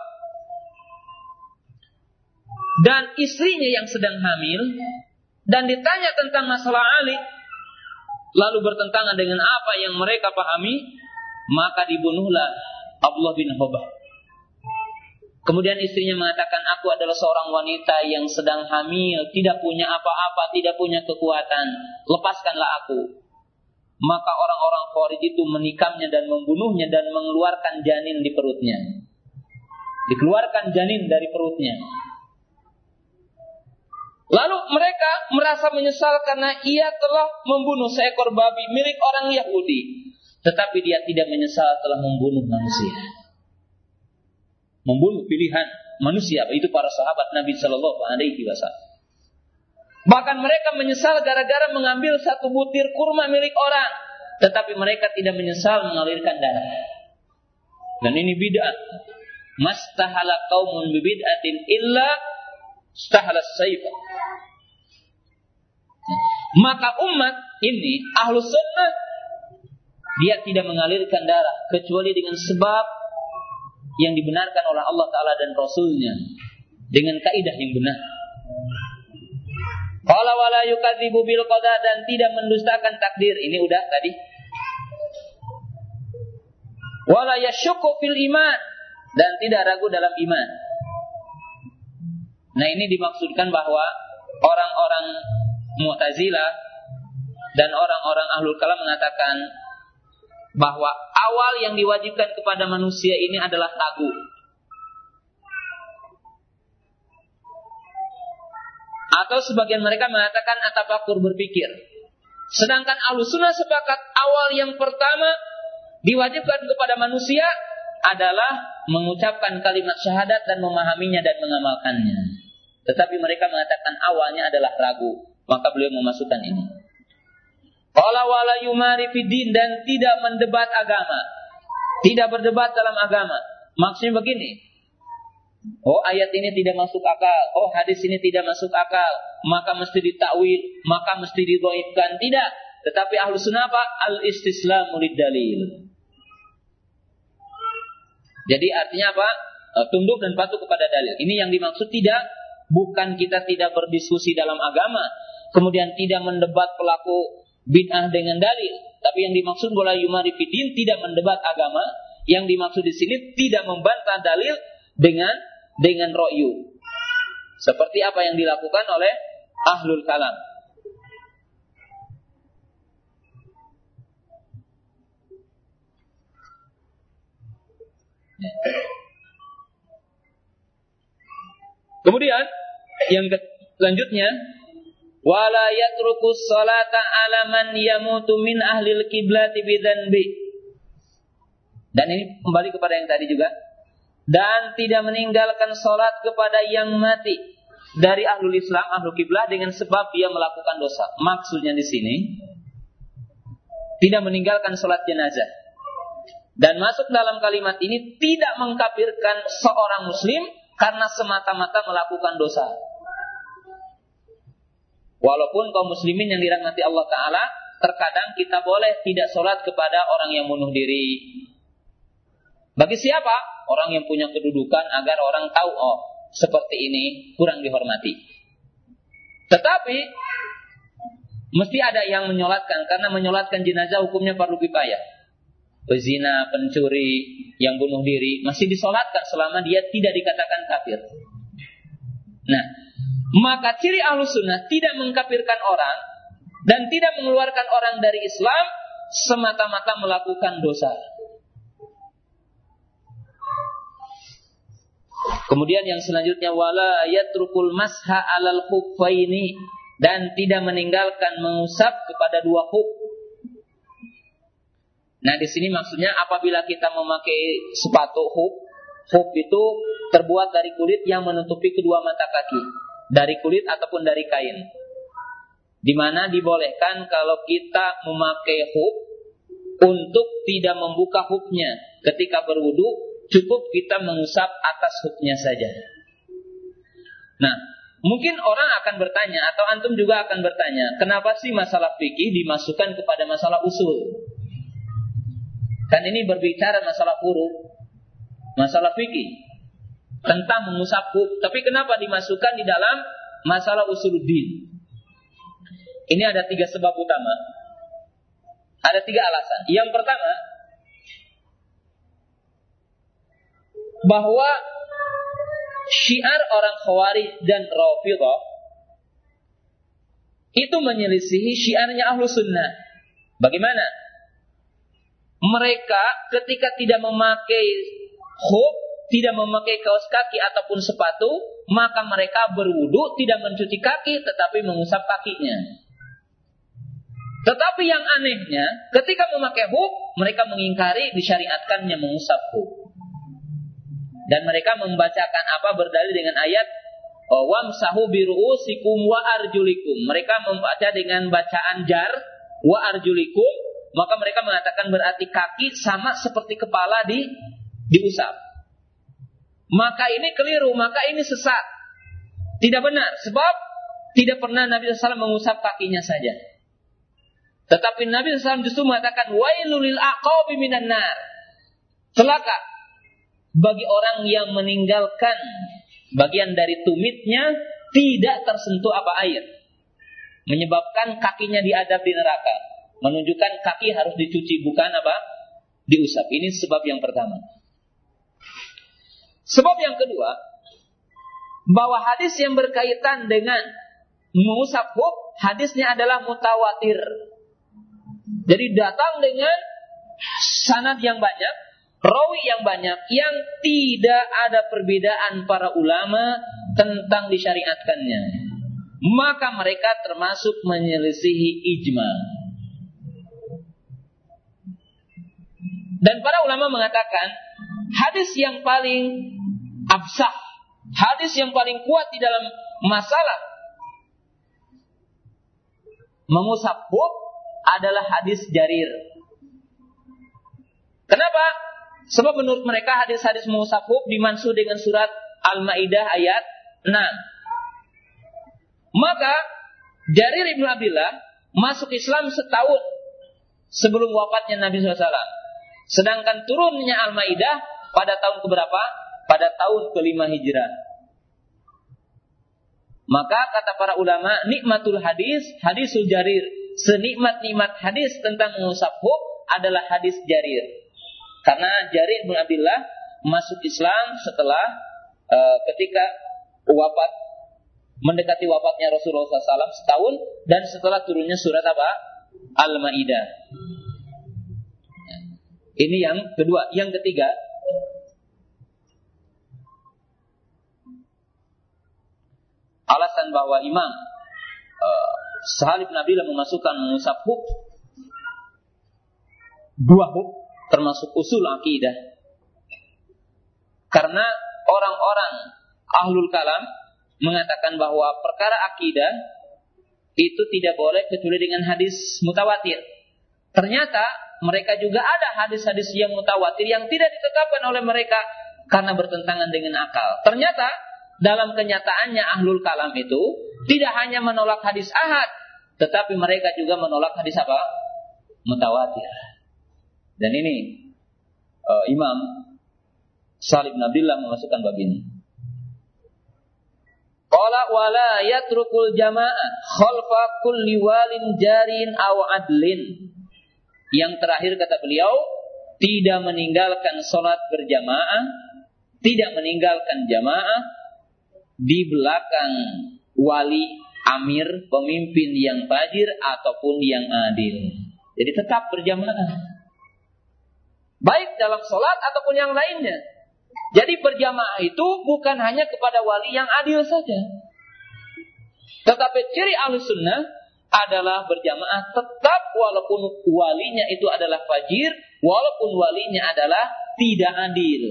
dan istrinya yang sedang hamil, dan ditanya tentang masalah Ali, lalu bertentangan dengan apa yang mereka pahami, maka dibunuhlah Abdullah bin Khabab. Kemudian istrinya mengatakan, aku adalah seorang wanita yang sedang hamil, tidak punya apa-apa, tidak punya kekuatan, lepaskanlah aku. maka orang-orang Khawarij itu menikamnya dan membunuhnya dan mengeluarkan janin di perutnya. Dikeluarkan janin dari perutnya. Lalu mereka merasa menyesal karena ia telah membunuh seekor babi milik orang Yahudi. Tetapi dia tidak menyesal telah membunuh manusia. Membunuh pilihan manusia, itu para sahabat Nabi Sallallahu Alaihi Wasallam. Bahkan mereka menyesal gara-gara mengambil satu butir kurma milik orang, tetapi mereka tidak menyesal mengalirkan darah. Dan ini bid'ah. Mastahala qaumun bibid'atin illa stahala sayfa. Maka umat ini ahlus sunnah, dia tidak mengalirkan darah kecuali dengan sebab yang dibenarkan oleh Allah Ta'ala dan Rasulnya, dengan kaidah yang benar. Qala wala yukadzibu bil qada, dan tidak mendustakan takdir. Ini udah tadi. Wala yasyukku fil iman, dan tidak ragu dalam iman. Nah, ini dimaksudkan bahwa orang-orang Mu'tazilah dan orang-orang Ahlul Kalam mengatakan bahwa awal yang diwajibkan kepada manusia ini adalah ragu. Atau sebagian mereka mengatakan atafakur, berpikir. Sedangkan Ahlussunnah sepakat awal yang pertama diwajibkan kepada manusia adalah mengucapkan kalimat syahadat dan memahaminya dan mengamalkannya. Tetapi mereka mengatakan awalnya adalah ragu. Maka beliau memasukkan ini. Qala wala yumari fiddin, dan tidak mendebat agama. Tidak berdebat dalam agama. Maksudnya begini. Oh, ayat ini tidak masuk akal. Oh, hadis ini tidak masuk akal. Maka mesti ditakwil, maka mesti didhaifkan. Tidak. Tetapi Ahlus Sunnah apa? Al-istislamu lid-dalil. Jadi artinya apa? Tunduk dan patuh kepada dalil. Ini yang dimaksud tidak, bukan kita tidak berdiskusi dalam agama, kemudian tidak mendebat pelaku bid'ah dengan dalil. Tapi yang dimaksud wala yumari fiddin, tidak mendebat agama. Yang dimaksud di sini tidak membantah dalil dengan dengan ro'yu. Seperti apa yang dilakukan oleh Ahlul Kalam. Kemudian yang selanjutnya, wala yatrukus salata ala man yamutu min ahlil kiblati bidzanbi. Dan ini kembali kepada yang tadi juga. Dan tidak meninggalkan salat kepada yang mati dari ahlul Islam, ahlul kiblah, dengan sebab dia melakukan dosa. Maksudnya di sini tidak meninggalkan salat jenazah. Dan masuk dalam kalimat ini tidak mengkafirkan seorang muslim karena semata-mata melakukan dosa. Walaupun kaum muslimin yang dirahmati Allah Ta'ala, terkadang kita boleh tidak sholat kepada orang yang bunuh diri. Bagi siapa? Orang yang punya kedudukan, agar orang tahu, oh, seperti ini kurang dihormati. Tetapi mesti ada yang menyolatkan, karena menyolatkan jenazah hukumnya fardu kifayah. Pezina, pencuri, yang bunuh diri masih disolatkan selama dia tidak dikatakan kafir. Nah, maka ciri Ahlus Sunnah tidak mengkafirkan orang dan tidak mengeluarkan orang dari Islam semata-mata melakukan dosa. Kemudian yang selanjutnya, wala yatrukul masha 'alal khuffaini, dan tidak meninggalkan mengusap kepada dua khuf. Nah, di sini maksudnya apabila kita memakai sepatu khuf, khuf itu terbuat dari kulit yang menutupi kedua mata kaki, dari kulit ataupun dari kain. Di mana dibolehkan kalau kita memakai khuf untuk tidak membuka khufnya ketika berwudu, cukup kita mengusap atas khufnya saja. Nah, mungkin orang akan bertanya, atau antum juga akan bertanya, kenapa sih masalah fikih dimasukkan kepada masalah usul? Kan ini berbicara masalah furu', masalah fikih tentang mengusap khuf, tapi kenapa dimasukkan di dalam masalah usuluddin? Ini ada tiga sebab utama. Ada tiga alasan. Yang pertama, bahwa syiar orang Khawarij dan Rafidhah itu menyelisihi syiarnya Ahlus Sunnah. Bagaimana? Mereka ketika tidak memakai khuf, tidak memakai kaos kaki ataupun sepatu, maka mereka berwudu tidak mencuci kaki tetapi mengusap kakinya. Tetapi yang anehnya, ketika memakai khuf, mereka mengingkari disyariatkannya mengusap khuf. Dan mereka membacakan apa berdalil dengan ayat wamsahu biru'usikum wa arjulikum. Mereka membaca dengan bacaan jar wa arjulikum, maka mereka mengatakan berarti kaki sama seperti kepala di diusap. Maka ini keliru, maka ini sesat. Tidak benar, sebab tidak pernah Nabi sallallahu alaihi wasallam mengusap kakinya saja. Tetapi Nabi sallallahu alaihi wasallam justru mengatakan wailul lil aqabi minan nar. Celaka bagi orang yang meninggalkan bagian dari tumitnya tidak tersentuh apa air, menyebabkan kakinya diadab di neraka. Menunjukkan kaki harus dicuci, bukan apa? Diusap. Ini sebab yang pertama. Sebab yang kedua, bahwa hadis yang berkaitan dengan mengusap khuf, hadisnya adalah mutawatir. Jadi datang dengan sanad yang banyak, rawi yang banyak, yang tidak ada perbedaan para ulama tentang disyariatkannya. Maka mereka termasuk menyelisihi ijma. Dan para ulama mengatakan hadis yang paling absah, hadis yang paling kuat di dalam masalah mengusap khuf adalah hadis Jarir. Kenapa? Sebab menurut mereka hadis-hadis mengusap khuf dimansuh dengan surat Al-Maidah ayat enam. Maka Jarir ibn Abdullah masuk Islam setahun sebelum wafatnya Nabi shallallahu alaihi wasallam. Sedangkan turunnya Al-Maidah pada tahun keberapa? Pada tahun kelima Hijrah. Maka kata para ulama, nikmatul hadis, hadisul Jarir. Senikmat-nikmat hadis tentang mengusap khuf adalah hadis Jarir. Karena Jarir bin Abdullah masuk Islam setelah uh, ketika wafat, mendekati wafatnya Rasulullah shallallahu alaihi wasallam setahun, dan setelah turunnya surat apa? Al-Maidah. Ini yang kedua. Yang ketiga, alasan bahwa Imam uh, Sahal bin Abdullah memasukkan mengusap khuf dua khuf termasuk usul akidah. Karena orang-orang ahlul kalam mengatakan bahwa perkara akidah itu tidak boleh kecuali dengan hadis mutawatir. Ternyata mereka juga ada hadis-hadis yang mutawatir yang tidak ditetapkan oleh mereka karena bertentangan dengan akal. Ternyata dalam kenyataannya ahlul kalam itu tidak hanya menolak hadis ahad, tetapi mereka juga menolak hadis apa? Mutawatir. Dan ini uh, Imam Shalih bin Abdullah memasukkan bab ini. Qala wala yatrukul jamaah khalfa kulli walin jarin aw adlin. Yang terakhir kata beliau, tidak meninggalkan salat berjamaah, tidak meninggalkan jamaah di belakang wali, amir, pemimpin yang fajir ataupun yang adil. Jadi tetap berjamaah, baik dalam salat ataupun yang lainnya. Jadi berjamaah itu bukan hanya kepada wali yang adil saja, tetapi ciri Ahlussunnah adalah berjamaah tetap walaupun walinya itu adalah fajir, walaupun walinya adalah tidak adil.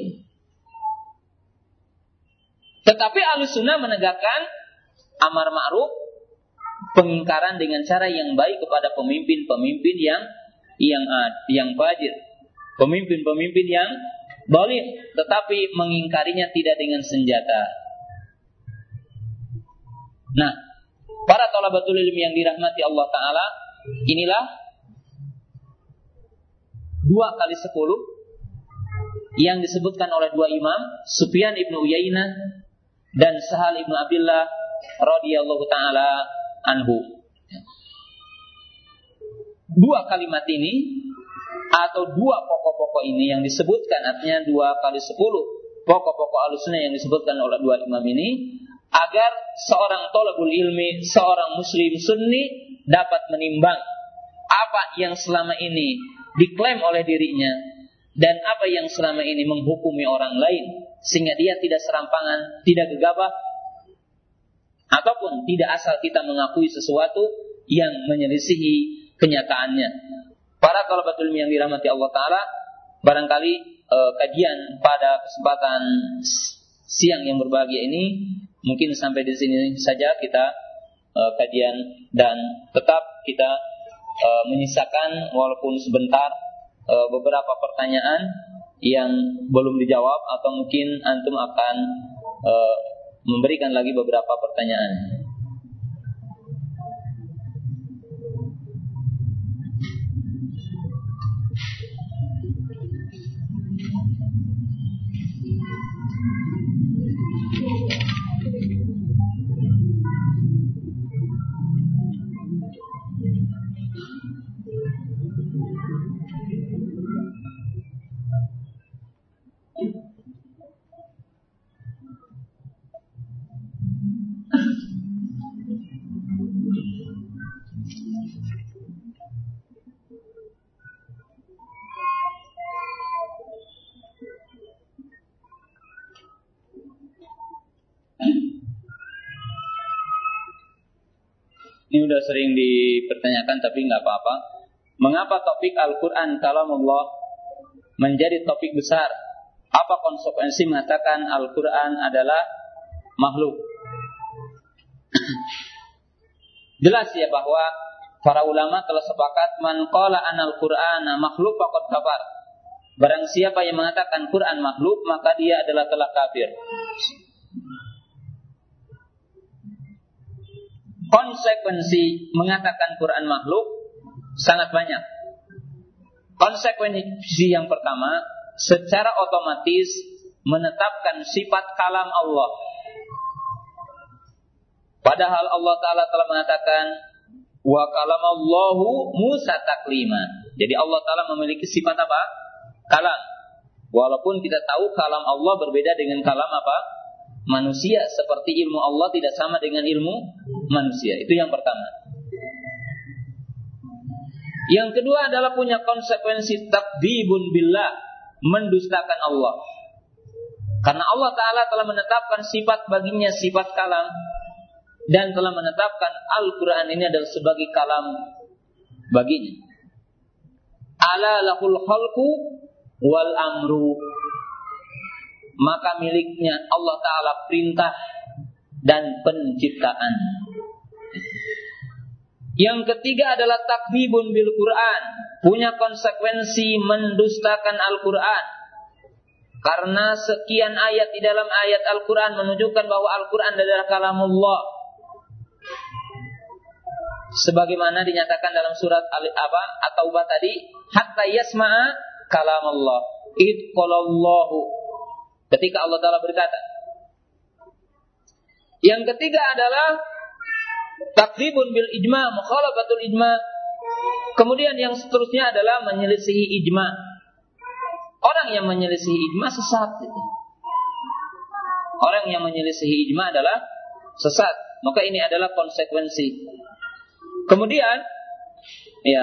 Tetapi Ahlussunnah menegakkan amar ma'ruf, pengingkaran dengan cara yang baik kepada pemimpin-pemimpin yang yang yang fajir, pemimpin-pemimpin yang zalim, tetapi mengingkarinya tidak dengan senjata. Nah, para thalabatul ilmi yang dirahmati Allah Ta'ala, inilah dua kali sepuluh yang disebutkan oleh dua imam, Sufyan ibn Uyainah dan Sahal ibn Abdullah radhiyallahu ta'ala anhu. Dua kalimat ini atau dua pokok-pokok ini yang disebutkan, artinya dua kali sepuluh pokok-pokok Ahlussunnah yang disebutkan oleh dua imam ini, agar seorang thalabul ilmi, seorang muslim sunni dapat menimbang apa yang selama ini diklaim oleh dirinya dan apa yang selama ini menghukumi orang lain, sehingga dia tidak serampangan, tidak gegabah, ataupun tidak asal kita mengakui sesuatu yang menyelisihi kenyataannya. Para talabatul ilmi yang dirahmati Allah Ta'ala, barangkali eh, kajian pada kesempatan siang yang berbahagia ini mungkin sampai di sini saja kita eh, kajian, dan tetap kita eh, menyisakan walaupun sebentar eh, beberapa pertanyaan yang belum dijawab, atau mungkin antum akan eh, memberikan lagi beberapa pertanyaan. Ini sudah sering dipertanyakan, tapi nggak apa-apa. Mengapa topik Al-Quran kalamullah menjadi topik besar? Apa konsekuensi mengatakan Al-Quran adalah makhluk? Jelas ya bahwa para ulama telah sepakat, man qala anal Qur'ana makhluk faqad kafar. Barang siapa yang mengatakan Quran makhluk, maka dia adalah telah kafir. Konsekuensi mengatakan Quran makhluk sangat banyak. Konsekuensi yang pertama, secara otomatis menetapkan sifat kalam Allah. Padahal Allah Ta'ala telah mengatakan wa kalamallahu Musa taklima. Jadi Allah Ta'ala memiliki sifat apa? Kalam. Walaupun kita tahu kalam Allah berbeda dengan kalam apa? Manusia, seperti ilmu Allah tidak sama dengan ilmu manusia. Itu yang pertama. Yang kedua adalah punya konsekuensi takdzibun billah, mendustakan Allah. Karena Allah Ta'ala telah menetapkan sifat baginya, sifat kalam, dan telah menetapkan Al-Quran ini adalah sebagai kalam baginya. Ala lahul khalqu wal amru. Maka miliknya Allah Ta'ala perintah dan penciptaan. Yang ketiga adalah takdzibun bil Quran, punya konsekuensi mendustakan Al-Quran. Karena sekian ayat di dalam ayat Al-Quran menunjukkan bahwa Al-Quran adalah kalamullah. Sebagaimana dinyatakan dalam surat apa At-Taubah tadi, hatta yasma'a kalamullah. Id qalallahu. Ketika Allah Ta'ala berkata. Yang ketiga adalah takdzibun bil ijma, mukhalafatul ijma. Kemudian yang seterusnya adalah menyelisihi ijma. Orang yang menyelisihi ijma sesat. Orang yang menyelisihi ijma adalah sesat. Maka ini adalah konsekuensi. Kemudian, ya,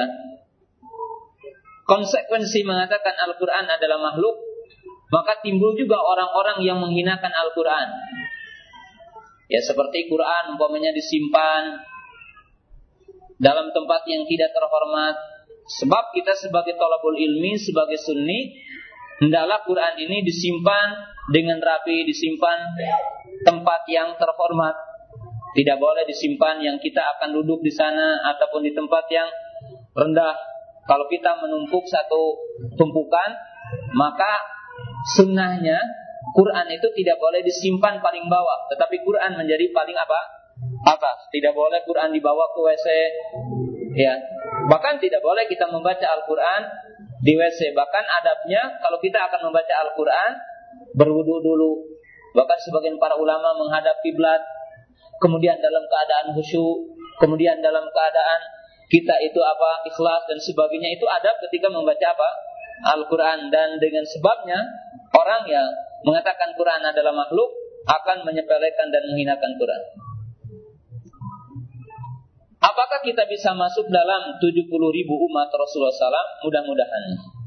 konsekuensi mengatakan Al-Quran adalah makhluk, maka timbul juga orang-orang yang menghinakan Al-Quran. Ya, seperti Quran umpamanya disimpan dalam tempat yang tidak terhormat. Sebab kita sebagai thalabul ilmi, sebagai sunni, hendaklah Quran ini disimpan dengan rapi, disimpan tempat yang terhormat. Tidak boleh disimpan yang kita akan duduk di sana ataupun di tempat yang rendah. Kalau kita menumpuk satu tumpukan, maka sunnahnya Quran itu tidak boleh disimpan paling bawah, tetapi Quran menjadi paling apa? Atas. Tidak boleh Quran dibawa ke W C. Ya. Bahkan tidak boleh kita membaca Al-Quran di W C. Bahkan adabnya kalau kita akan membaca Al-Quran, berwudu dulu. Bahkan sebagian para ulama menghadap kiblat, kemudian dalam keadaan khusyuk, kemudian dalam keadaan kita itu apa? Ikhlas dan sebagainya. Itu adab ketika membaca apa? Al-Quran. Dan dengan sebabnya orang yang mengatakan Quran adalah makhluk akan menyepelekan dan menghinakan Quran. Apakah kita bisa masuk dalam tujuh puluh ribu umat Rasulullah sallallahu alaihi wasallam? Mudah-mudahan.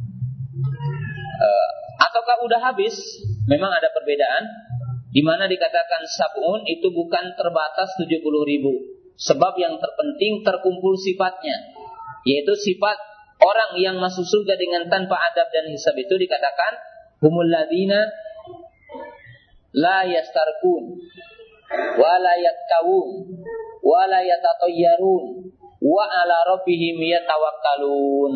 Uh, ataukah udah habis? Memang ada perbedaan. Di mana dikatakan sab'un itu bukan terbatas tujuh puluh ribu. Sebab yang terpenting terkumpul sifatnya, yaitu sifat orang yang masuk surga dengan tanpa adab dan hisab itu dikatakan humul ladina la yastarkun wa la yaktawun wa la yatatayyarun wa ala rabbihim yatawakkalun.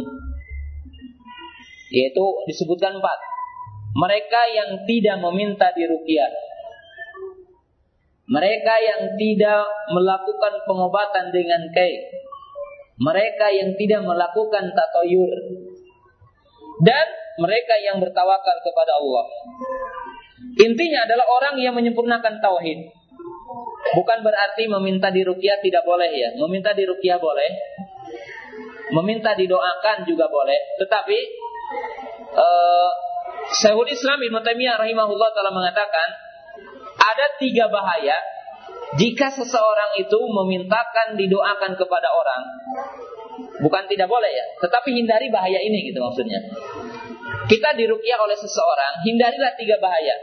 Yaitu disebutkan empat. Mereka yang tidak meminta diruqyah, mereka yang tidak melakukan pengobatan dengan kai, mereka yang tidak melakukan tatoyur, dan mereka yang bertawakal kepada Allah. Intinya adalah orang yang menyempurnakan tauhid. Bukan berarti meminta diruqyah tidak boleh ya. Meminta diruqyah boleh, meminta didoakan juga boleh. Tetapi uh, Syekhul Islam Ibnu Taimiyah rahimahullah taala mengatakan ada tiga bahaya jika seseorang itu memintakan didoakan kepada orang. Bukan tidak boleh ya, tetapi hindari bahaya ini gitu maksudnya. Kita diruqyah oleh seseorang, hindarilah tiga bahaya.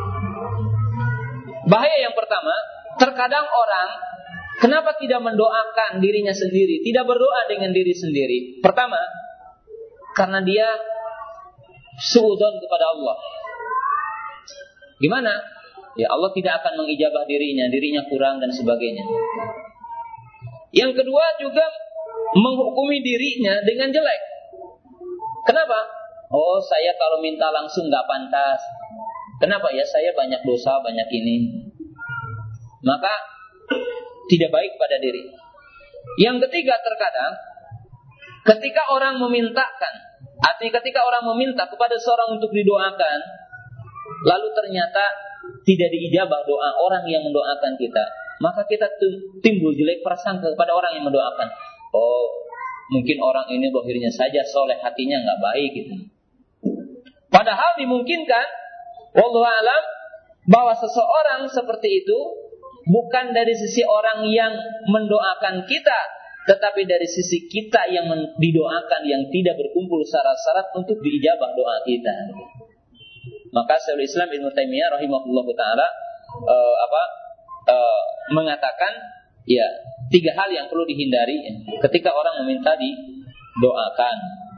Bahaya yang pertama, terkadang orang kenapa tidak mendoakan dirinya sendiri, tidak berdoa dengan diri sendiri? Pertama, karena dia suudzon kepada Allah. Gimana? Ya Allah tidak akan mengijabah dirinya, dirinya kurang dan sebagainya. Yang kedua juga menghukumi dirinya dengan jelek. Kenapa? Oh, saya kalau minta langsung gak pantas. Kenapa ya? Saya banyak dosa, banyak ini. Maka tidak baik pada diri. Yang ketiga, terkadang ketika orang memintakan, artinya ketika orang meminta kepada seorang untuk didoakan, lalu ternyata tidak diijabah doa orang yang mendoakan kita, maka kita timbul jelek prasangka kepada orang yang mendoakan. Oh, mungkin orang ini zahirnya saja soleh, hatinya nggak baik gitu. Padahal dimungkinkan, wallahu a'lam, bahwa seseorang seperti itu bukan dari sisi orang yang mendoakan kita, tetapi dari sisi kita yang didoakan yang tidak berkumpul syarat-syarat untuk diijabah doa kita. Maka Syekhul Islam Ibnu Taimiyah rahimahullah taala uh, apa uh, mengatakan ya tiga hal yang perlu dihindari ketika orang meminta didoakan.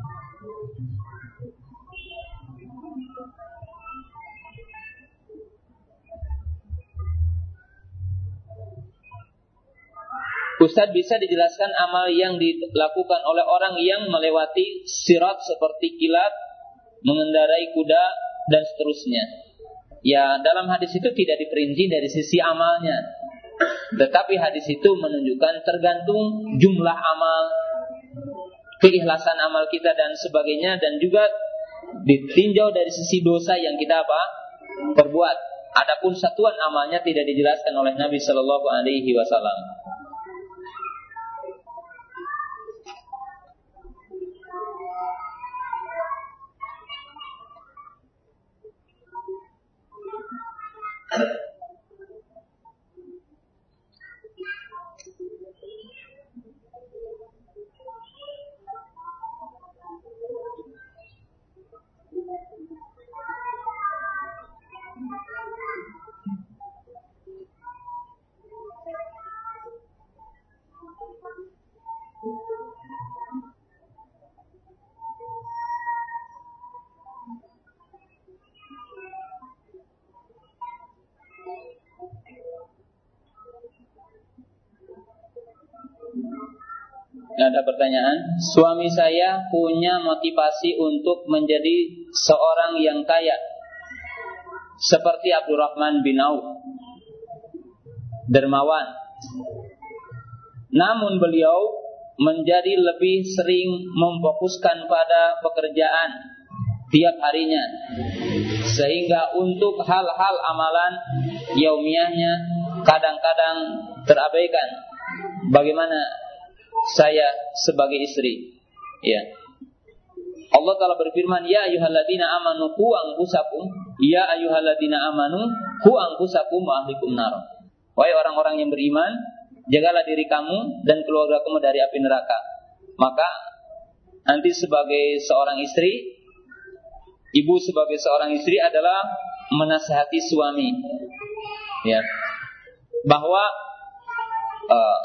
Ustaz, bisa dijelaskan amal yang dilakukan oleh orang yang melewati sirat seperti kilat, mengendarai kuda dan seterusnya? Ya, dalam hadis itu tidak diperinci dari sisi amalnya, tetapi hadis itu menunjukkan tergantung jumlah amal, keikhlasan amal kita dan sebagainya, dan juga ditinjau dari sisi dosa yang kita apa perbuat. Adapun satuan amalnya tidak dijelaskan oleh Nabi Shallallahu Alaihi Wasallam. Ada pertanyaan, suami saya punya motivasi untuk menjadi seorang yang kaya seperti Abdurrahman bin Auf, dermawan. Namun beliau menjadi lebih sering memfokuskan pada pekerjaan tiap harinya, sehingga untuk hal-hal amalan yaumiyahnya kadang-kadang terabaikan. Bagaimana saya sebagai istri? Ya. Allah Ta'ala berfirman, ya ayyuhalladzina amanu qu anfusakum, ya ayyuhalladzina amanu qu anfusakum wa ahlikum nar. Wahai orang-orang yang beriman, jagalah diri kamu dan keluarga kamu dari api neraka. Maka nanti sebagai seorang istri, ibu sebagai seorang istri adalah menasihati suami, ya, bahwa uh,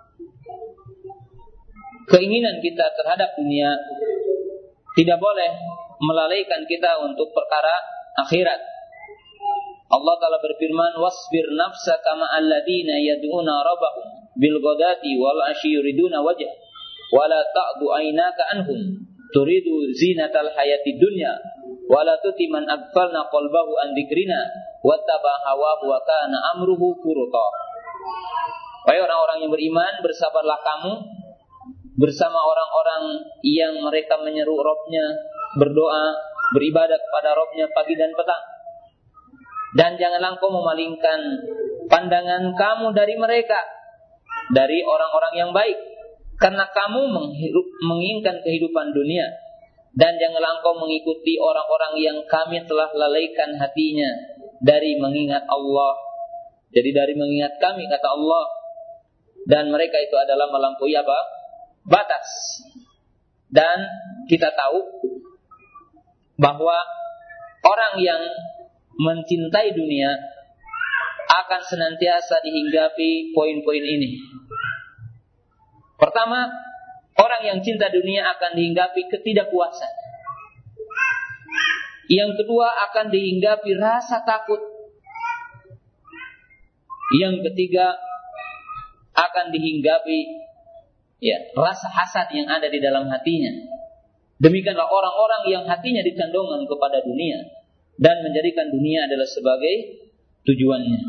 keinginan kita terhadap dunia tidak boleh melalaikan kita untuk perkara akhirat. Allah Ta'ala berfirman, wasbir nafsaka ma'al ladina yad'una rabbahum bil ghadati wal ashi yuriduna wajh wa la ta'du aynaka anhum turidu zinatal hayatid dunya wa la tuti man aghfalna qalbahu an dzikrina wattaba hawahu wa kana amruhu furuta. Wahai orang-orang yang beriman, bersabarlah kamu bersama orang-orang yang mereka menyeru Rabb-nya, berdoa, beribadah kepada Rabb-nya pagi dan petang. Dan janganlah engkau memalingkan pandangan kamu dari mereka, dari orang-orang yang baik, karena kamu menghirup, menginginkan kehidupan dunia. Dan janganlah engkau mengikuti orang-orang yang kami telah lalaikan hatinya dari mengingat Allah. Jadi dari mengingat kami, kata Allah. Dan mereka itu adalah melampaui apa? Batas. Dan kita tahu bahwa orang yang mencintai dunia akan senantiasa dihinggapi poin-poin ini. Pertama, orang yang cinta dunia akan dihinggapi ketidakpuasan. Yang kedua, akan dihinggapi rasa takut. Yang ketiga, akan dihinggapi ya, rasa hasad yang ada di dalam hatinya. Demikianlah orang-orang yang hatinya dicondongkan kepada dunia dan menjadikan dunia adalah sebagai tujuannya.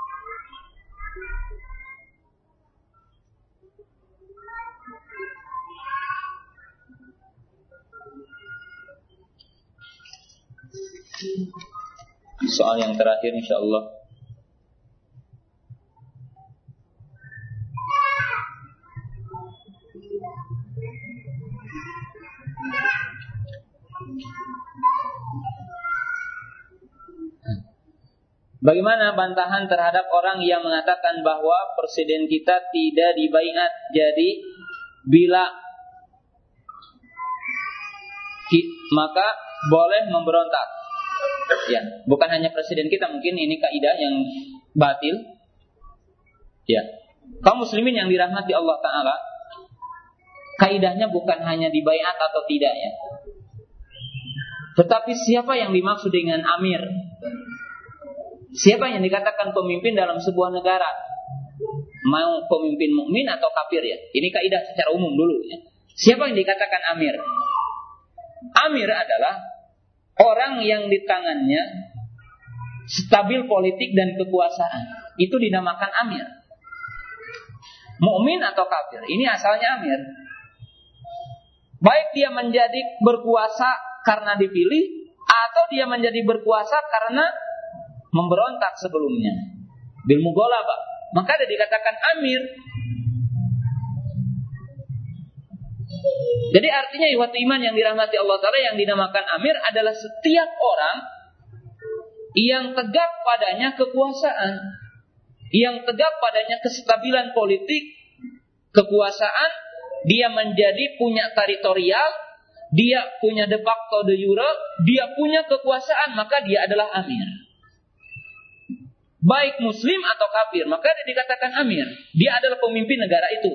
Soal yang terakhir insyaallah. Bagaimana bantahan terhadap orang yang mengatakan bahwa presiden kita tidak dibaiat, jadi bila maka boleh memberontak? Ya, bukan hanya presiden kita, mungkin ini kaidah yang batil. Ya, kaum muslimin yang dirahmati Allah Ta'ala, kaidahnya bukan hanya dibaiat atau tidak ya, tetapi siapa yang dimaksud dengan amir? Siapa yang dikatakan pemimpin dalam sebuah negara? Mau pemimpin mukmin atau kafir ya? Ini kaidah secara umum dulu ya. Siapa yang dikatakan amir? Amir adalah orang yang di tangannya stabil politik dan kekuasaan. Itu dinamakan amir. Mukmin atau kafir, ini asalnya amir. Baik dia menjadi berkuasa karena dipilih, atau dia menjadi berkuasa karena memberontak sebelumnya, bil mughalabah, maka dia dikatakan amir. Jadi artinya ikhwat iman yang dirahmati Allah Ta'ala, yang dinamakan amir adalah setiap orang yang tegak padanya kekuasaan, yang tegak padanya kestabilan politik, kekuasaan, dia menjadi punya teritorial, dia punya de facto de jure, dia punya kekuasaan, maka dia adalah amir. Baik muslim atau kafir, maka dia dikatakan amir. Dia adalah pemimpin negara itu.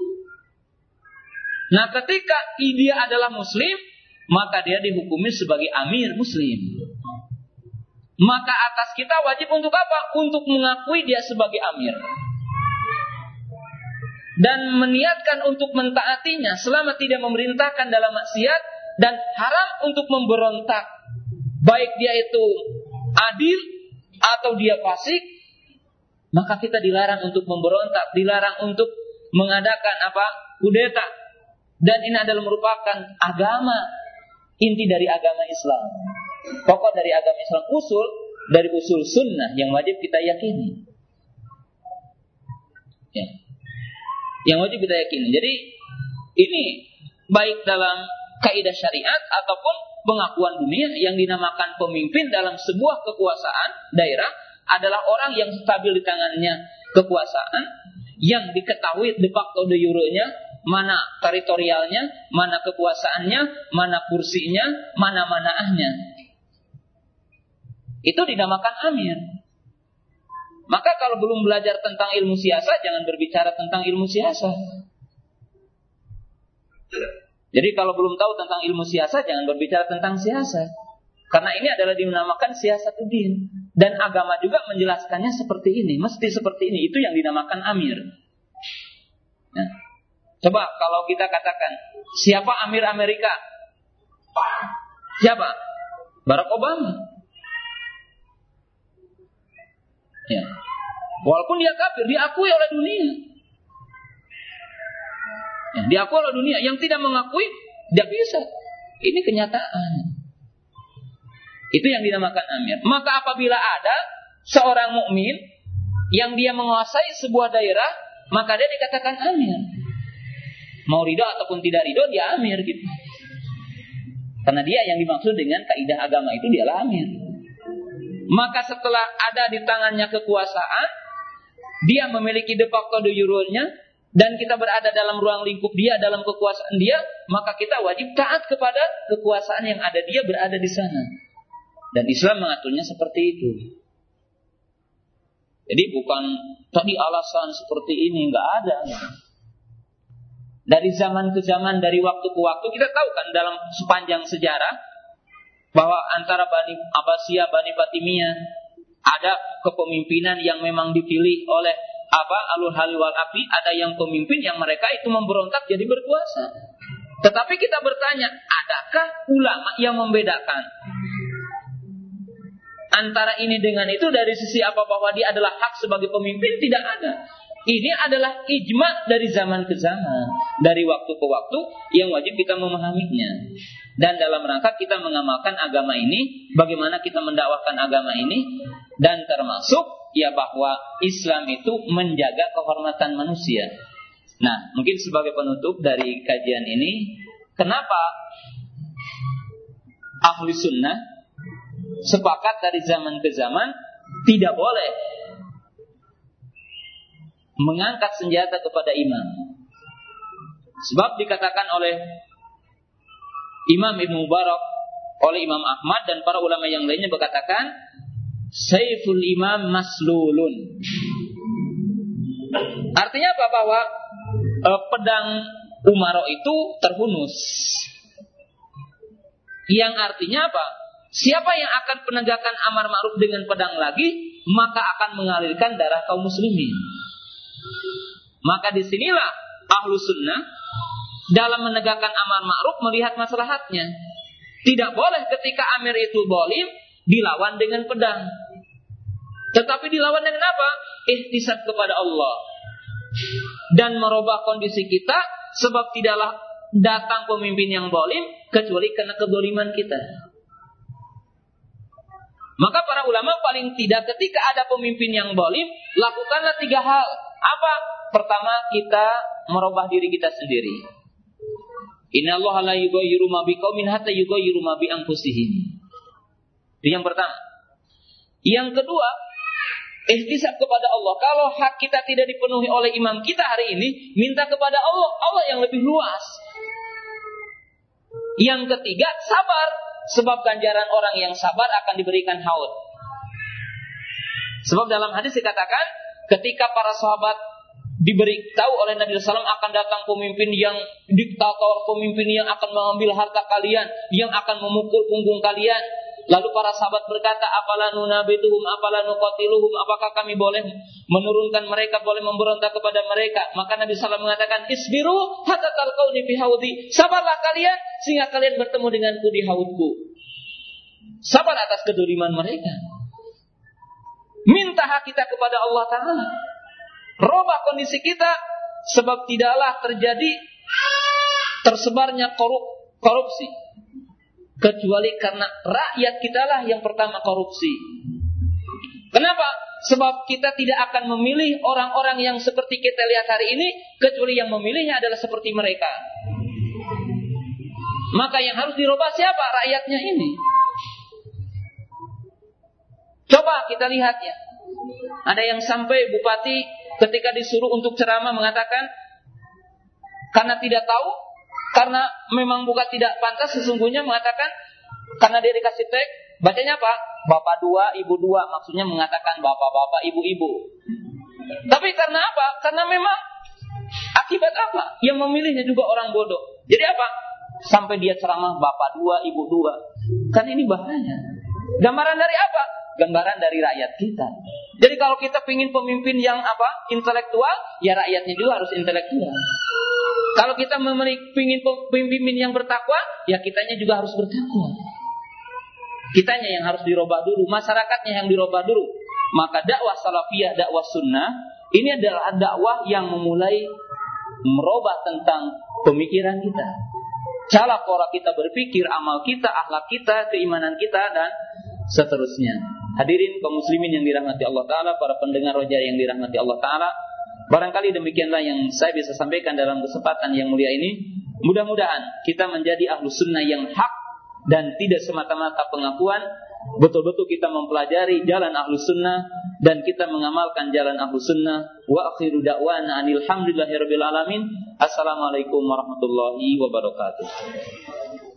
Nah, ketika dia adalah muslim, maka dia dihukumi sebagai amir muslim. Maka atas kita wajib untuk apa? Untuk mengakui dia sebagai amir. Dan meniatkan untuk mentaatinya selama tidak memerintahkan dalam maksiat, dan haram untuk memberontak. Baik dia itu adil atau dia fasik, maka kita dilarang untuk memberontak, dilarang untuk mengadakan apa? Kudeta. Dan ini adalah merupakan agama, inti dari agama Islam. Pokok dari agama Islam, usul dari usul sunnah yang wajib kita yakini. Ya. Yang wajib kita yakini. Jadi ini baik dalam kaidah syariat ataupun pengakuan dunia, yang dinamakan pemimpin dalam sebuah kekuasaan daerah adalah orang yang stabil di tangannya kekuasaan, yang diketahui de facto de jure-nya, mana teritorialnya, mana kekuasaannya, mana kursinya, mana manaahnya. Itu dinamakan amir. Maka kalau belum belajar tentang ilmu siasat, jangan berbicara tentang ilmu siasat. Jadi kalau belum tahu tentang ilmu siasat, jangan berbicara tentang siasat. Karena ini adalah dinamakan siasatuddin. Dan agama juga menjelaskannya seperti ini. Mesti seperti ini. Itu yang dinamakan amir. Nah, coba kalau kita katakan, siapa amir Amerika? Siapa? Barack Obama. Ya. Walaupun dia kafir, diakui oleh dunia. Ya, diakui oleh dunia. Yang tidak mengakui, tidak bisa. Ini kenyataan. Itu yang dinamakan amir. Maka apabila ada seorang mukmin yang dia menguasai sebuah daerah, maka dia dikatakan amir. Mau ridho ataupun tidak ridho, dia amir gitu. Karena dia yang dimaksud dengan kaidah agama itu dialah amir. Maka setelah ada di tangannya kekuasaan, dia memiliki de facto de jure-nya, dan kita berada dalam ruang lingkup dia, dalam kekuasaan dia, maka kita wajib taat kepada kekuasaan yang ada dia berada di sana. Dan Islam mengaturnya seperti itu. Jadi bukan tadi alasan seperti ini, enggak ada. Dari zaman ke zaman, dari waktu ke waktu, kita tahu kan dalam sepanjang sejarah bahwa antara Bani Abbasiyah, Bani Fatimiyah ada kepemimpinan yang memang dipilih oleh apa alul hal wal aqdi, ada yang pemimpin yang mereka itu memberontak jadi berkuasa. Tetapi kita bertanya, adakah ulama yang membedakan antara ini dengan itu dari sisi apa bahwa dia adalah hak sebagai pemimpin? Tidak ada. Ini adalah ijma dari zaman ke zaman, dari waktu ke waktu yang wajib kita memahaminya. Dan dalam rangka kita mengamalkan agama ini, bagaimana kita mendakwakan agama ini, dan termasuk ya bahwa Islam itu menjaga kehormatan manusia. Nah, mungkin sebagai penutup dari kajian ini, kenapa ahli sunnah sepakat dari zaman ke zaman tidak boleh mengangkat senjata kepada imam? Sebab dikatakan oleh Imam Ibn Mubarak, oleh Imam Ahmad dan para ulama yang lainnya berkatakan, Saiful imam maslulun. Artinya apa? Bahwa e, pedang umaro itu terhunus. Yang artinya apa? Siapa yang akan penegakkan amar ma'ruf dengan pedang lagi, maka akan mengalirkan darah kaum muslimin. Maka disinilah ahlu sunnah dalam menegakkan amar ma'ruf melihat maslahatnya. Tidak boleh ketika amir itu zalim dilawan dengan pedang, tetapi dilawan dengan apa? Ihtisab kepada Allah dan merubah kondisi kita, sebab tidaklah datang pemimpin yang zalim kecuali karena kezaliman kita. Maka para ulama paling tidak ketika ada pemimpin yang zalim, lakukanlah tiga hal. Apa? Pertama, kita merubah diri kita sendiri. Innallaha la yughayyiru ma biqaumin hatta yughayyiru ma bi anfusihim. Itu yang pertama. Yang kedua, ihtisab kepada Allah. Kalau hak kita tidak dipenuhi oleh imam kita hari ini, minta kepada Allah, Allah yang lebih luas. Yang ketiga, sabar. Sebab ganjaran orang yang sabar akan diberikan haud. Sebab dalam hadis dikatakan, ketika para sahabat diberitahu oleh Nabi sallallahu alaihi wasallam akan datang pemimpin yang diktator, pemimpin yang akan mengambil harta kalian, yang akan memukul punggung kalian. Lalu para sahabat berkata, apalah nunabituhum, apalah nuqatiluhum, apakah kami boleh menurunkan mereka, boleh memberontak kepada mereka? Maka Nabi sallallahu alaihi wasallam mengatakan, isbiru hatta talqauni fi haudi. Sabarlah kalian sehingga kalian bertemu denganku di haudku. Sabar atas kedoliman mereka. Minta hak kita kepada Allah Ta'ala. Robah kondisi kita, sebab tidaklah terjadi tersebarnya korup, korupsi kecuali karena rakyat kitalah yang pertama korupsi. Kenapa? Sebab kita tidak akan memilih orang-orang yang seperti kita lihat hari ini, kecuali yang memilihnya adalah seperti mereka. Maka yang harus dirubah siapa? Rakyatnya ini. Coba kita lihat ya. Ada yang sampai bupati ketika disuruh untuk ceramah mengatakan karena tidak tahu, karena memang bukan tidak pantas, sesungguhnya mengatakan karena dia dikasih teks, bacanya apa? Bapak dua, ibu dua, maksudnya mengatakan bapak-bapak, ibu-ibu. Tapi karena apa? Karena memang akibat apa? Yang memilihnya juga orang bodoh. Jadi apa? Sampai dia ceramah bapak dua, ibu dua. Kan ini bahaya. Gambaran dari apa? Gambaran dari rakyat kita. Jadi kalau kita ingin pemimpin yang apa? Intelektual, ya rakyatnya juga harus intelektual. Kalau kita ingin pemimpin yang bertakwa, ya kitanya juga harus bertakwa. Kitanya yang harus dirubah dulu, masyarakatnya yang dirubah dulu. Maka dakwah salafiyah, dakwah sunnah, ini adalah dakwah yang memulai merubah tentang pemikiran kita. Cara pola kita berpikir, amal kita, akhlak kita, keimanan kita, dan seterusnya. Hadirin kaum muslimin yang dirahmati Allah Ta'ala, para pendengar roja yang dirahmati Allah Ta'ala, barangkali demikianlah yang saya bisa sampaikan dalam kesempatan yang mulia ini. Mudah-mudahan kita menjadi ahlu sunnah yang hak dan tidak semata-mata pengakuan. Betul-betul kita mempelajari jalan ahlu sunnah dan kita mengamalkan jalan ahlu sunnah. Wa akhiru da'wana anil hamdulillahi rabbil alamin. Assalamualaikum warahmatullahi wabarakatuh.